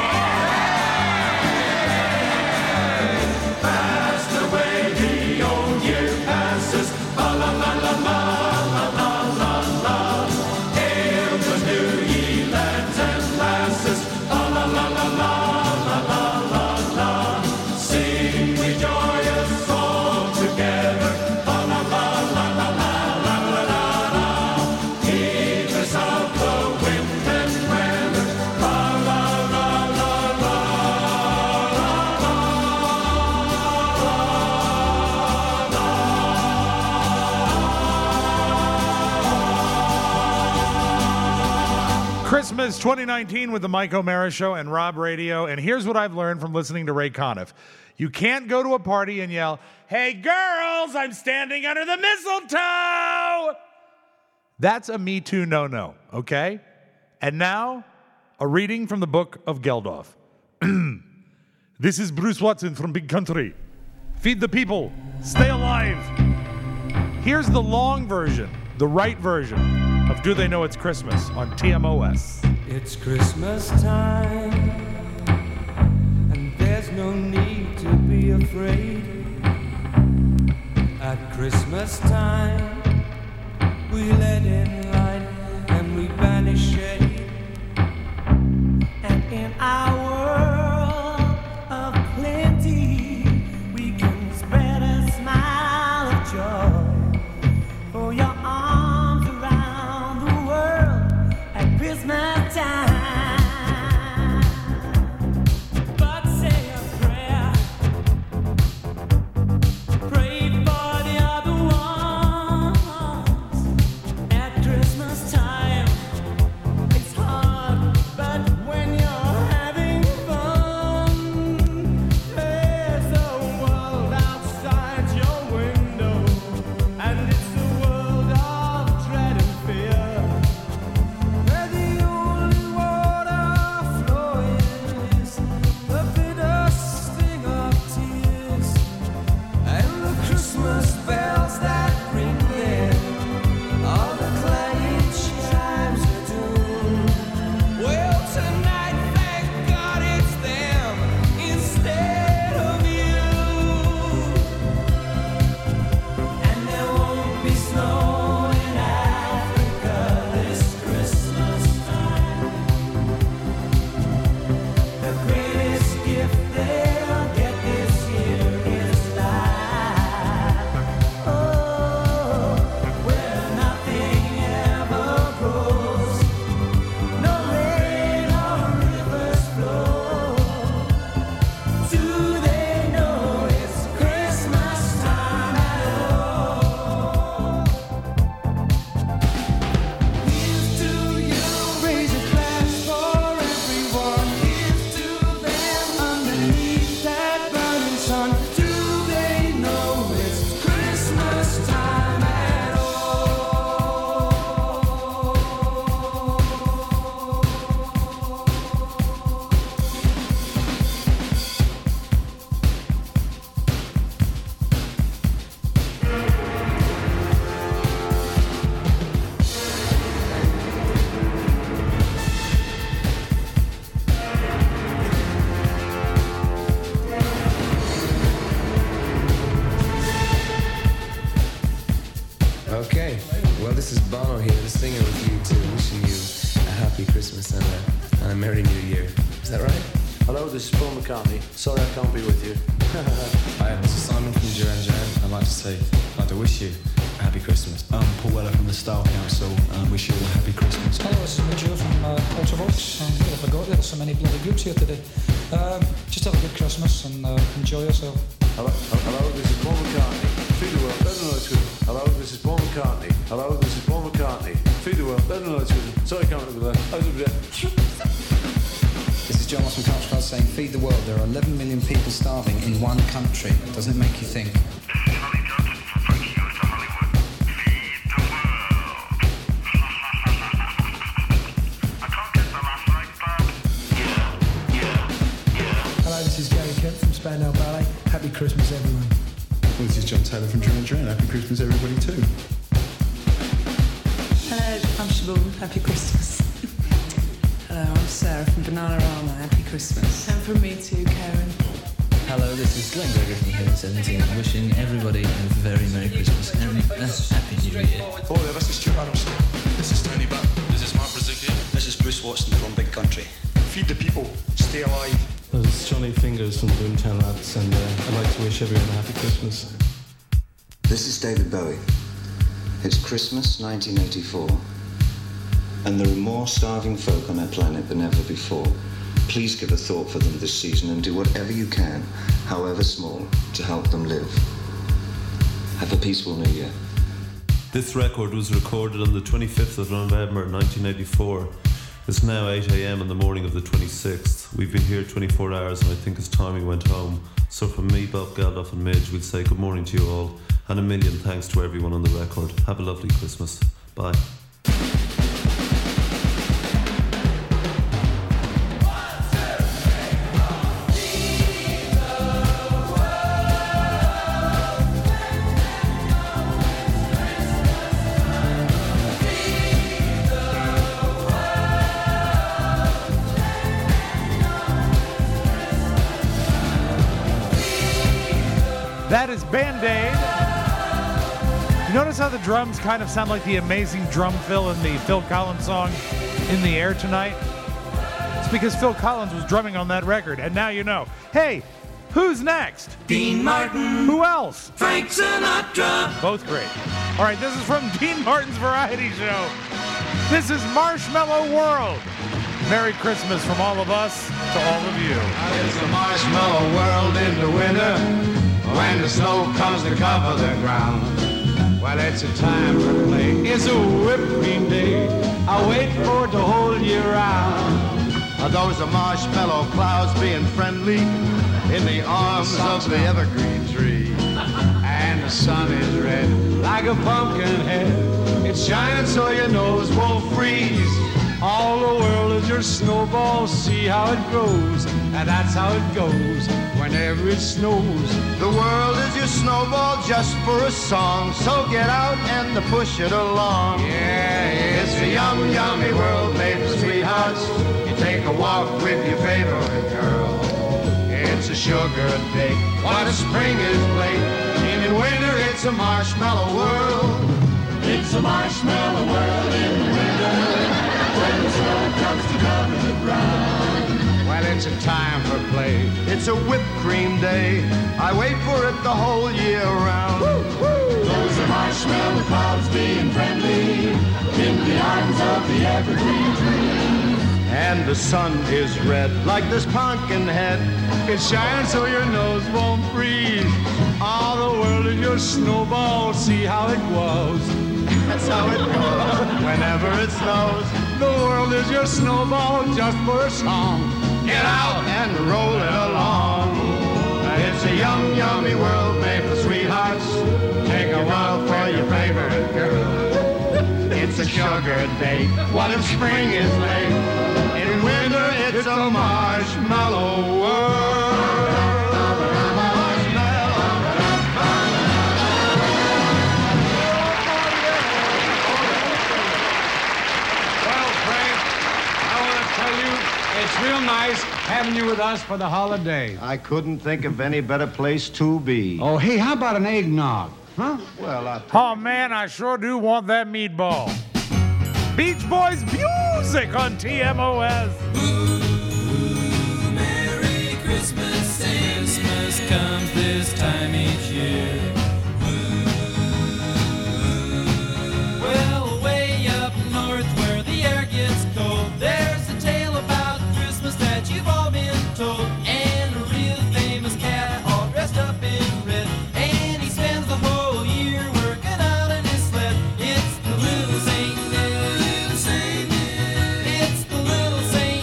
S7: Fast away the old year passes. La la la la la la la la. Hail the new ye lads and lasses. La la la la la la la la. Sing we joyous all together. La la la la la la la la la. Keep us out the wind and weather. La la la la la
S3: Christmas 2019 with the Mike O'Mara Show and Rob Radio. And here's what I've learned from listening to Ray Conniff. You can't go to a party and yell, "Hey, girls, I'm standing under the mistletoe." That's a Me Too no-no, okay? And now, a reading from the book of Geldof. This is Bruce Watson from Big Country. Feed the people. Stay alive. Here's the long version, the right version of Do They Know It's Christmas on TMOS.
S10: It's Christmas time, and there's no need to be afraid. At Christmas time, we let in light and we banish shade. And in our world of plenty
S19: this is Bono here, the singer with U2, wishing you a happy Christmas and a Merry New Year. Is that right?
S20: Hello, this is Paul McCartney. Sorry I can't be with you.
S19: Hi, this is Simon from Duran Duran. I'd like to wish you a happy Christmas.
S21: I'm Paul Weller from the Style Council and wish you all a happy Christmas.
S22: Hello, this is Joe from Ultravox. I forgot there are so many bloody groups here today. Just have a good Christmas and enjoy yourself.
S20: Hello, this is Paul McCartney. Feed the world, better know it's good. Hello, this is Paul McCartney. Hello, this is Paul McCartney. Feed the world, better know it's good. Sorry I can't remember that.
S22: This is John Ross from Culture Club saying, feed the world. There are 11 million people starving in one country. Doesn't it make you think? Hello, this is Gary Kemp from Spandau Ballet. Happy Christmas, everyone.
S21: Well, this is John Taylor from Duran Duran. Happy Christmas, everybody, too.
S23: Hello, I'm Siobhan. Happy Christmas. Hello, I'm Sarah from Bananarama. Happy Christmas. And from me too, Karen.
S24: Hello, this is Glenn Gregory from Hill 17, wishing everybody a very Merry Christmas and a Happy New Year.
S21: Oh, yeah, this is Stuart Adamson. This is Tony Butt. This is Mark Brzezicki. This is Bruce Watson from Big Country. Feed the people. Stay alive.
S19: This is Johnny Fingers from Boomtown Lads, and I'd like to wish everyone a happy Christmas.
S25: This is David Bowie. It's Christmas 1984, and there are more starving folk on our planet than ever before. Please give a thought for them this season and do whatever you can, however small, to help them live. Have a peaceful New Year.
S26: This record was recorded on the 25th of November 1984. It's now 8 a.m. in the morning of the 26th. We've been here 24 hours and I think it's time we went home. So from me, Bob Geldof and Midge, we'll say good morning to you all and a million thanks to everyone on the record. Have a lovely Christmas. Bye.
S3: That is Band-Aid. You notice how the drums kind of sound like the amazing drum fill in the Phil Collins song In the Air Tonight? It's because Phil Collins was drumming on that record, and now you know. Hey, who's next?
S7: Dean Martin.
S3: Who else?
S7: Frank Sinatra.
S3: Both great. All right, this is from Dean Martin's Variety Show. This is Marshmallow World. Merry Christmas from all of us to all of you.
S7: It's a marshmallow world in the winter, when the snow comes to cover the ground. Well, it's a time for play. It's a whipped cream day. I wait for it the whole year round. Those are marshmallow clouds being friendly in the arms of the evergreen tree. And the sun is red like a pumpkin head. It's shining so your nose won't freeze. All the world is your snowball, see how it grows. And that's how it goes whenever it snows. The world is your snowball just for a song, so get out and push it along. Yeah, it's a yum, yummy world made for sweethearts. You take a walk with your favorite girl. It's a sugar day, what a spring is late. And in winter it's a marshmallow world. It's a marshmallow world in the winter, when the snow comes to cover the ground. Well, it's a time for play. It's a whipped cream day. I wait for it the whole year round. Woo, woo. Those are marshmallow clouds being friendly in the arms of the evergreen tree. And the sun is red like this pumpkin head. It shines so your nose won't freeze. All the world is your snowball. See how it glows. That's how it goes. Whenever it snows, the world is your snowball just for a song. Get out and roll it along. It's a yum, yummy world made for sweethearts. Take a walk for your favorite girl. It's a sugar day. What if spring is late? In winter, it's a marshmallow world. It's real nice having you with us for the holidays. I couldn't think of any better place to be. Oh, hey, how about an eggnog?
S20: Huh? Well,
S3: Oh man, I sure do want that meatball. Beach Boys music on TMOS.
S7: Merry Christmas, Christmas comes this time each year. Well, way up north where the air gets cold, there's a tale about Christmas that you've all been told. And a real famous cat all dressed up in red, and he spends the whole year working out in his sled. It's the little Saint Nick, it's the little Saint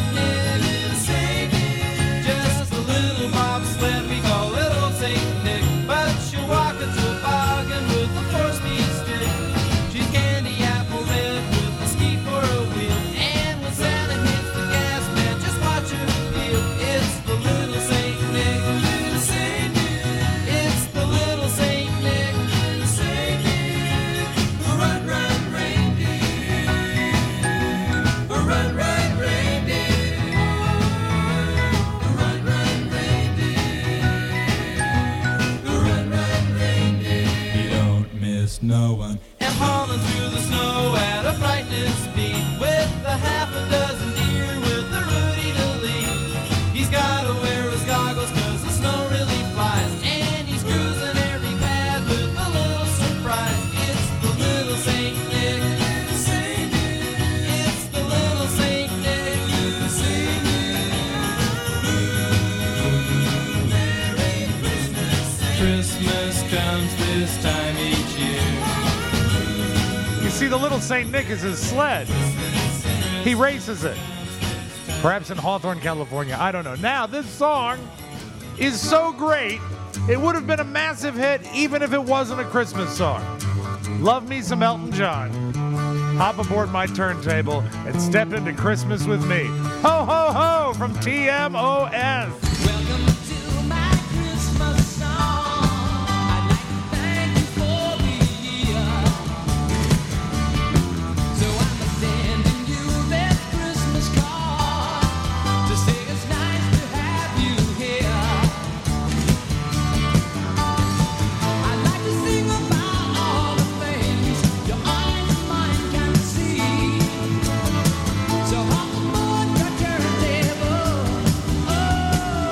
S7: Nick, just a little bobsled we call little Saint Nick. But she'll walk a toboggan with a 4-speed stick. She's candy apple red with a ski for a wheel, and when Santa hits the gas, man, just watch her feel. It's the little Saint Nick, it's the little Saint Nick, run, run, reindeer, run, run, reindeer, run, run, reindeer, run, run, reindeer. You don't miss no one. And hauling through the snow at a frightening speed, with a half a dozen deer with a Rudy to lead. He's gotta wear his goggles 'cause the snow really flies, and he's cruising every path with a little surprise. It's the little Saint Nick, it's the little Saint Nick, Merry Christmas. Christmas comes this time each year.
S3: You see, the little St. Nick is his sled. He races it. Perhaps in Hawthorne, California. I don't know. Now, this song is so great, it would have been a massive hit even if it wasn't a Christmas song. Love me some Elton John. Hop aboard my turntable and step into Christmas with me. Ho, ho, ho from TMOS.
S7: So hop aboard your turntable.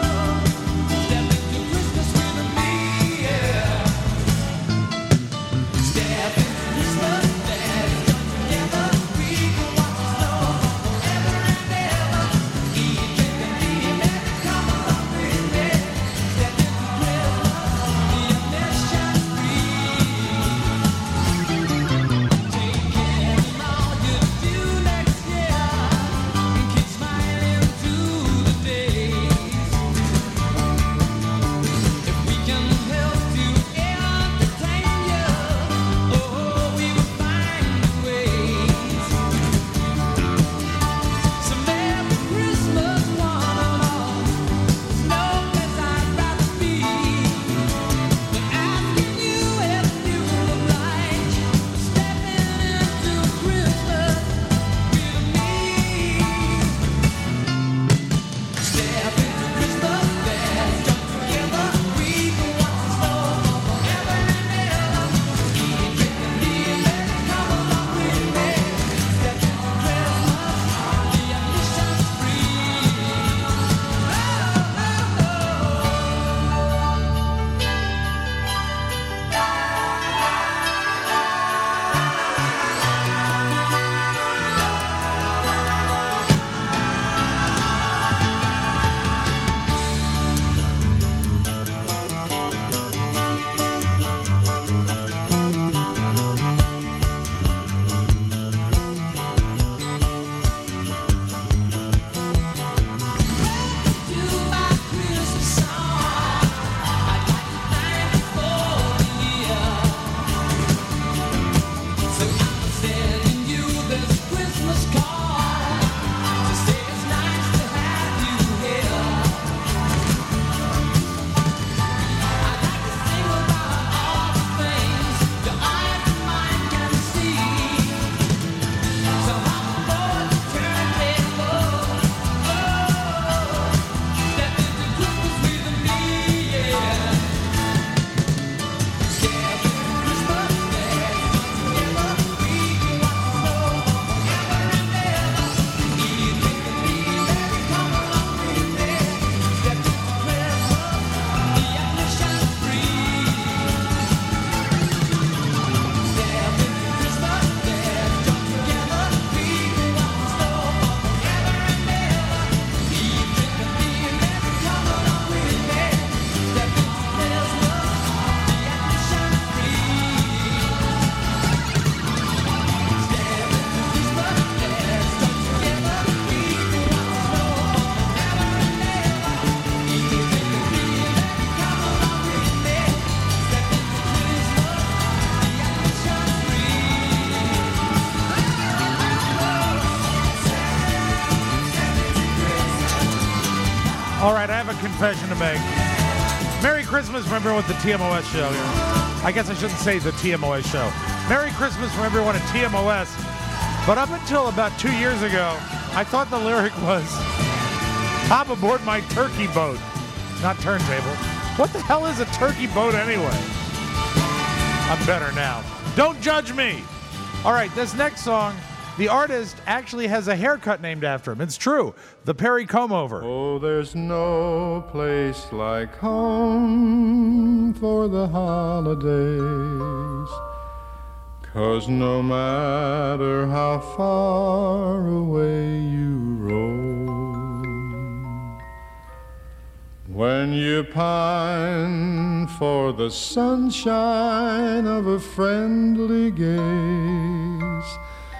S3: confession to make. Merry Christmas from everyone at the TMOS show here. I guess I shouldn't say the TMOS show. Merry Christmas from everyone at TMOS. But up until about 2 years ago, I thought the lyric was, hop aboard my turkey boat. Not turntable. What the hell is a turkey boat anyway? I'm better now. Don't judge me. All right, this next song, the artist actually has a haircut named after him. It's true. The Perry Comb-Over.
S1: Oh, there's no place like home for the holidays, 'cause no matter how far away you roam, when you pine for the sunshine of a friendly gaze,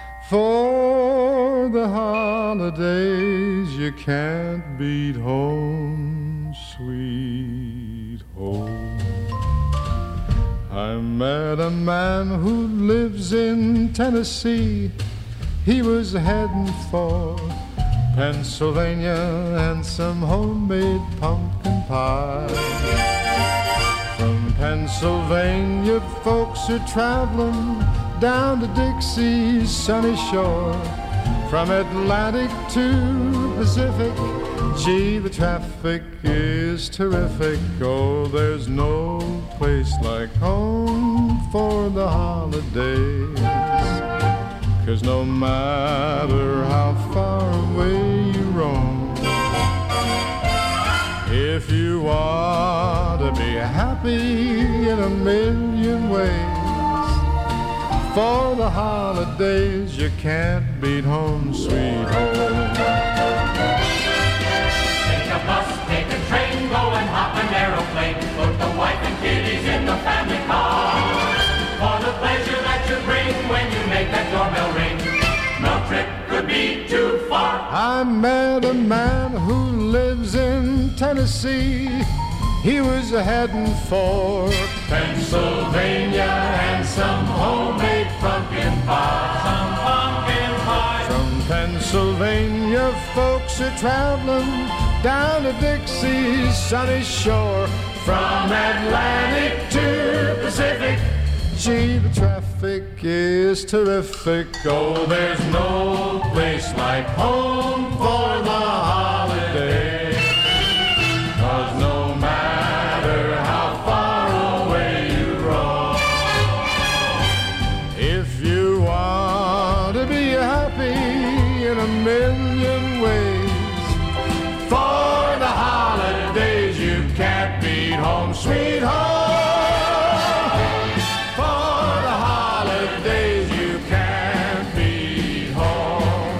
S1: for the holidays you can't beat home, sweet home. I met a man who lives in Tennessee. He was heading for Pennsylvania and some homemade pumpkin pie. From Pennsylvania folks are traveling down to Dixie's sunny shore. From Atlantic to Pacific, gee, the traffic is terrific. Oh, there's no place like home for the holidays, 'cause no matter how far away you roam, if you want to be happy in a million ways, for the holidays you can't beat home, sweet home.
S18: Take a bus, take a train, go and hop an aeroplane. Put the wife and kiddies in the family car. For the pleasure that you bring when you make that doorbell ring, no trip could be too far.
S1: I met a man who lives in Tennessee. He was heading for Pennsylvania and some homemade pumpkin pie.
S18: Some pumpkin pie.
S1: From Pennsylvania, folks are traveling down to Dixie's sunny shore. From Atlantic to Pacific, gee, the traffic is terrific. Oh, there's no place like home for the holiday, 'cause no matter how far away you roam, if you want to be happy in a million ways, for the holidays you can't beat home, sweet home. For the holidays you can't beat home,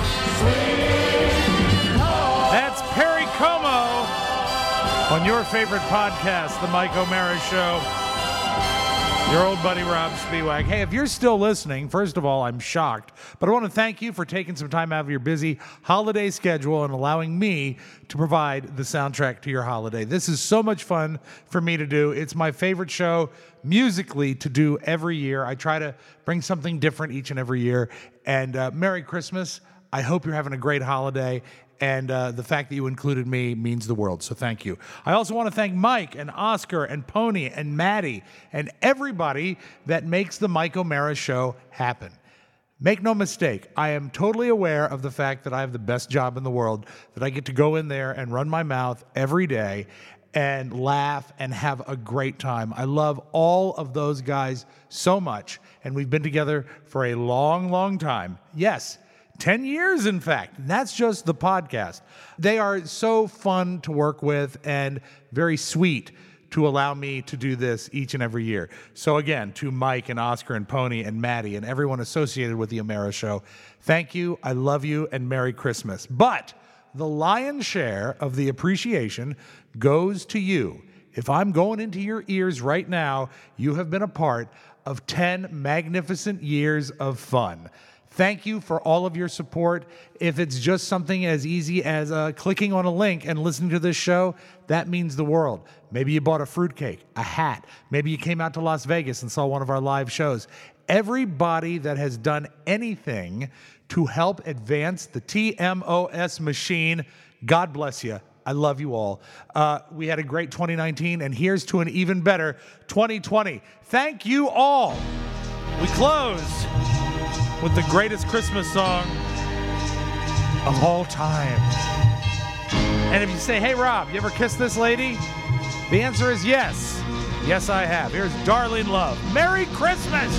S1: sweet home.
S3: That's Perry Como on your favorite podcast, The Mike O'Mara Show. Your old buddy Rob Spiewak. Hey, if you're still listening, first of all, I'm shocked, but I want to thank you for taking some time out of your busy holiday schedule and allowing me to provide the soundtrack to your holiday. This is so much fun for me to do. It's my favorite show musically to do every year. I try to bring something different each and every year. And Merry Christmas. I hope you're having a great holiday. And the fact that you included me means the world, so thank you. I also want to thank Mike and Oscar and Pony and Maddie and everybody that makes the Mike O'Mara Show happen. Make no mistake, I am totally aware of the fact that I have the best job in the world, that I get to go in there and run my mouth every day and laugh and have a great time. I love all of those guys so much, and we've been together for a long, long time. Yes, 10 years, in fact. And that's just the podcast. They are so fun to work with and very sweet to allow me to do this each and every year. So again, to Mike and Oscar and Pony and Maddie and everyone associated with the O'Mara Show, thank you, I love you, and Merry Christmas. But the lion's share of the appreciation goes to you. If I'm going into your ears right now, you have been a part of 10 magnificent years of fun. Thank you for all of your support. If it's just something as easy as clicking on a link and listening to this show, that means the world. Maybe you bought a fruitcake, a hat. Maybe you came out to Las Vegas and saw one of our live shows. Everybody that has done anything to help advance the TMOS machine, God bless you. I love you all. We had a great 2019, and here's to an even better 2020. Thank you all. We close with the greatest Christmas song of all time. And if you say, hey, Rob, you ever kissed this lady? The answer is yes. Yes, I have. Here's Darling Love. Merry Christmas!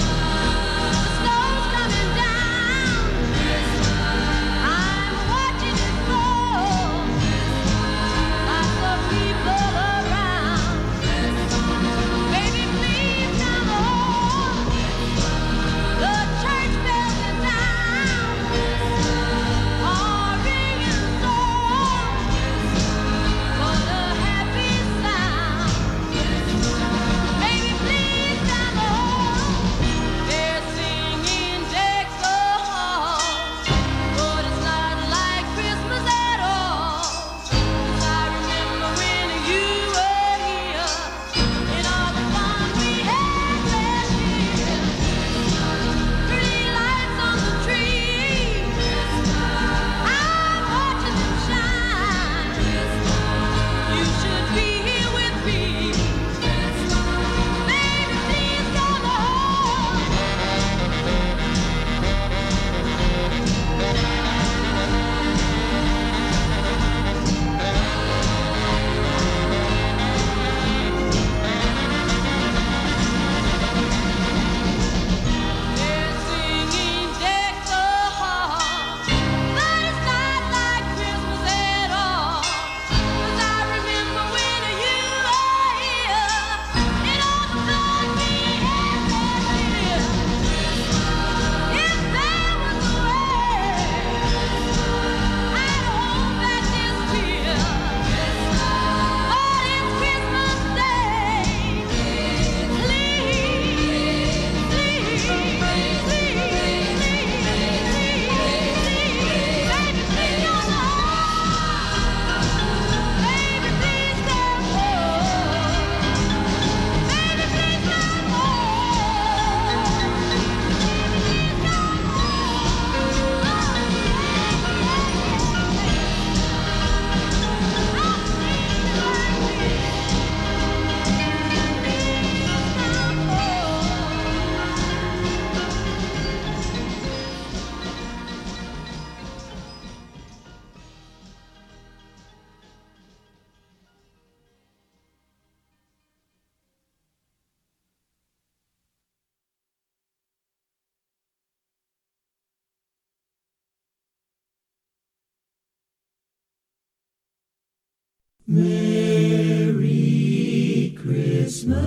S7: Merry Christmas.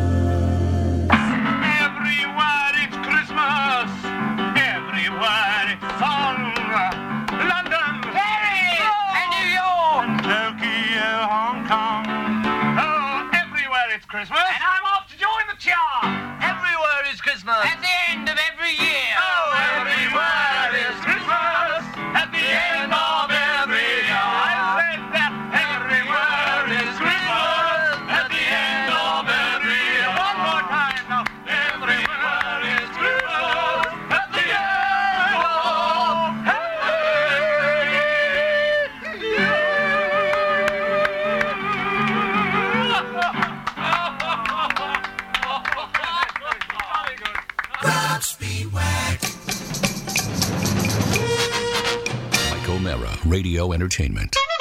S18: Everywhere it's Christmas. Everywhere it's song. London, Paris, and New York, Tokyo, Hong Kong. Oh, everywhere it's Christmas. And I'm off to join the chart. Everywhere is Christmas. At the end of every year. Oh, everywhere is Christmas. At the end of every year. I said that everywhere is Christmas. At the end of every year. One more time now. Everywhere is Christmas. At the end of
S7: Rob Speedwagon.
S2: Mike O'Mara, Radio Entertainment.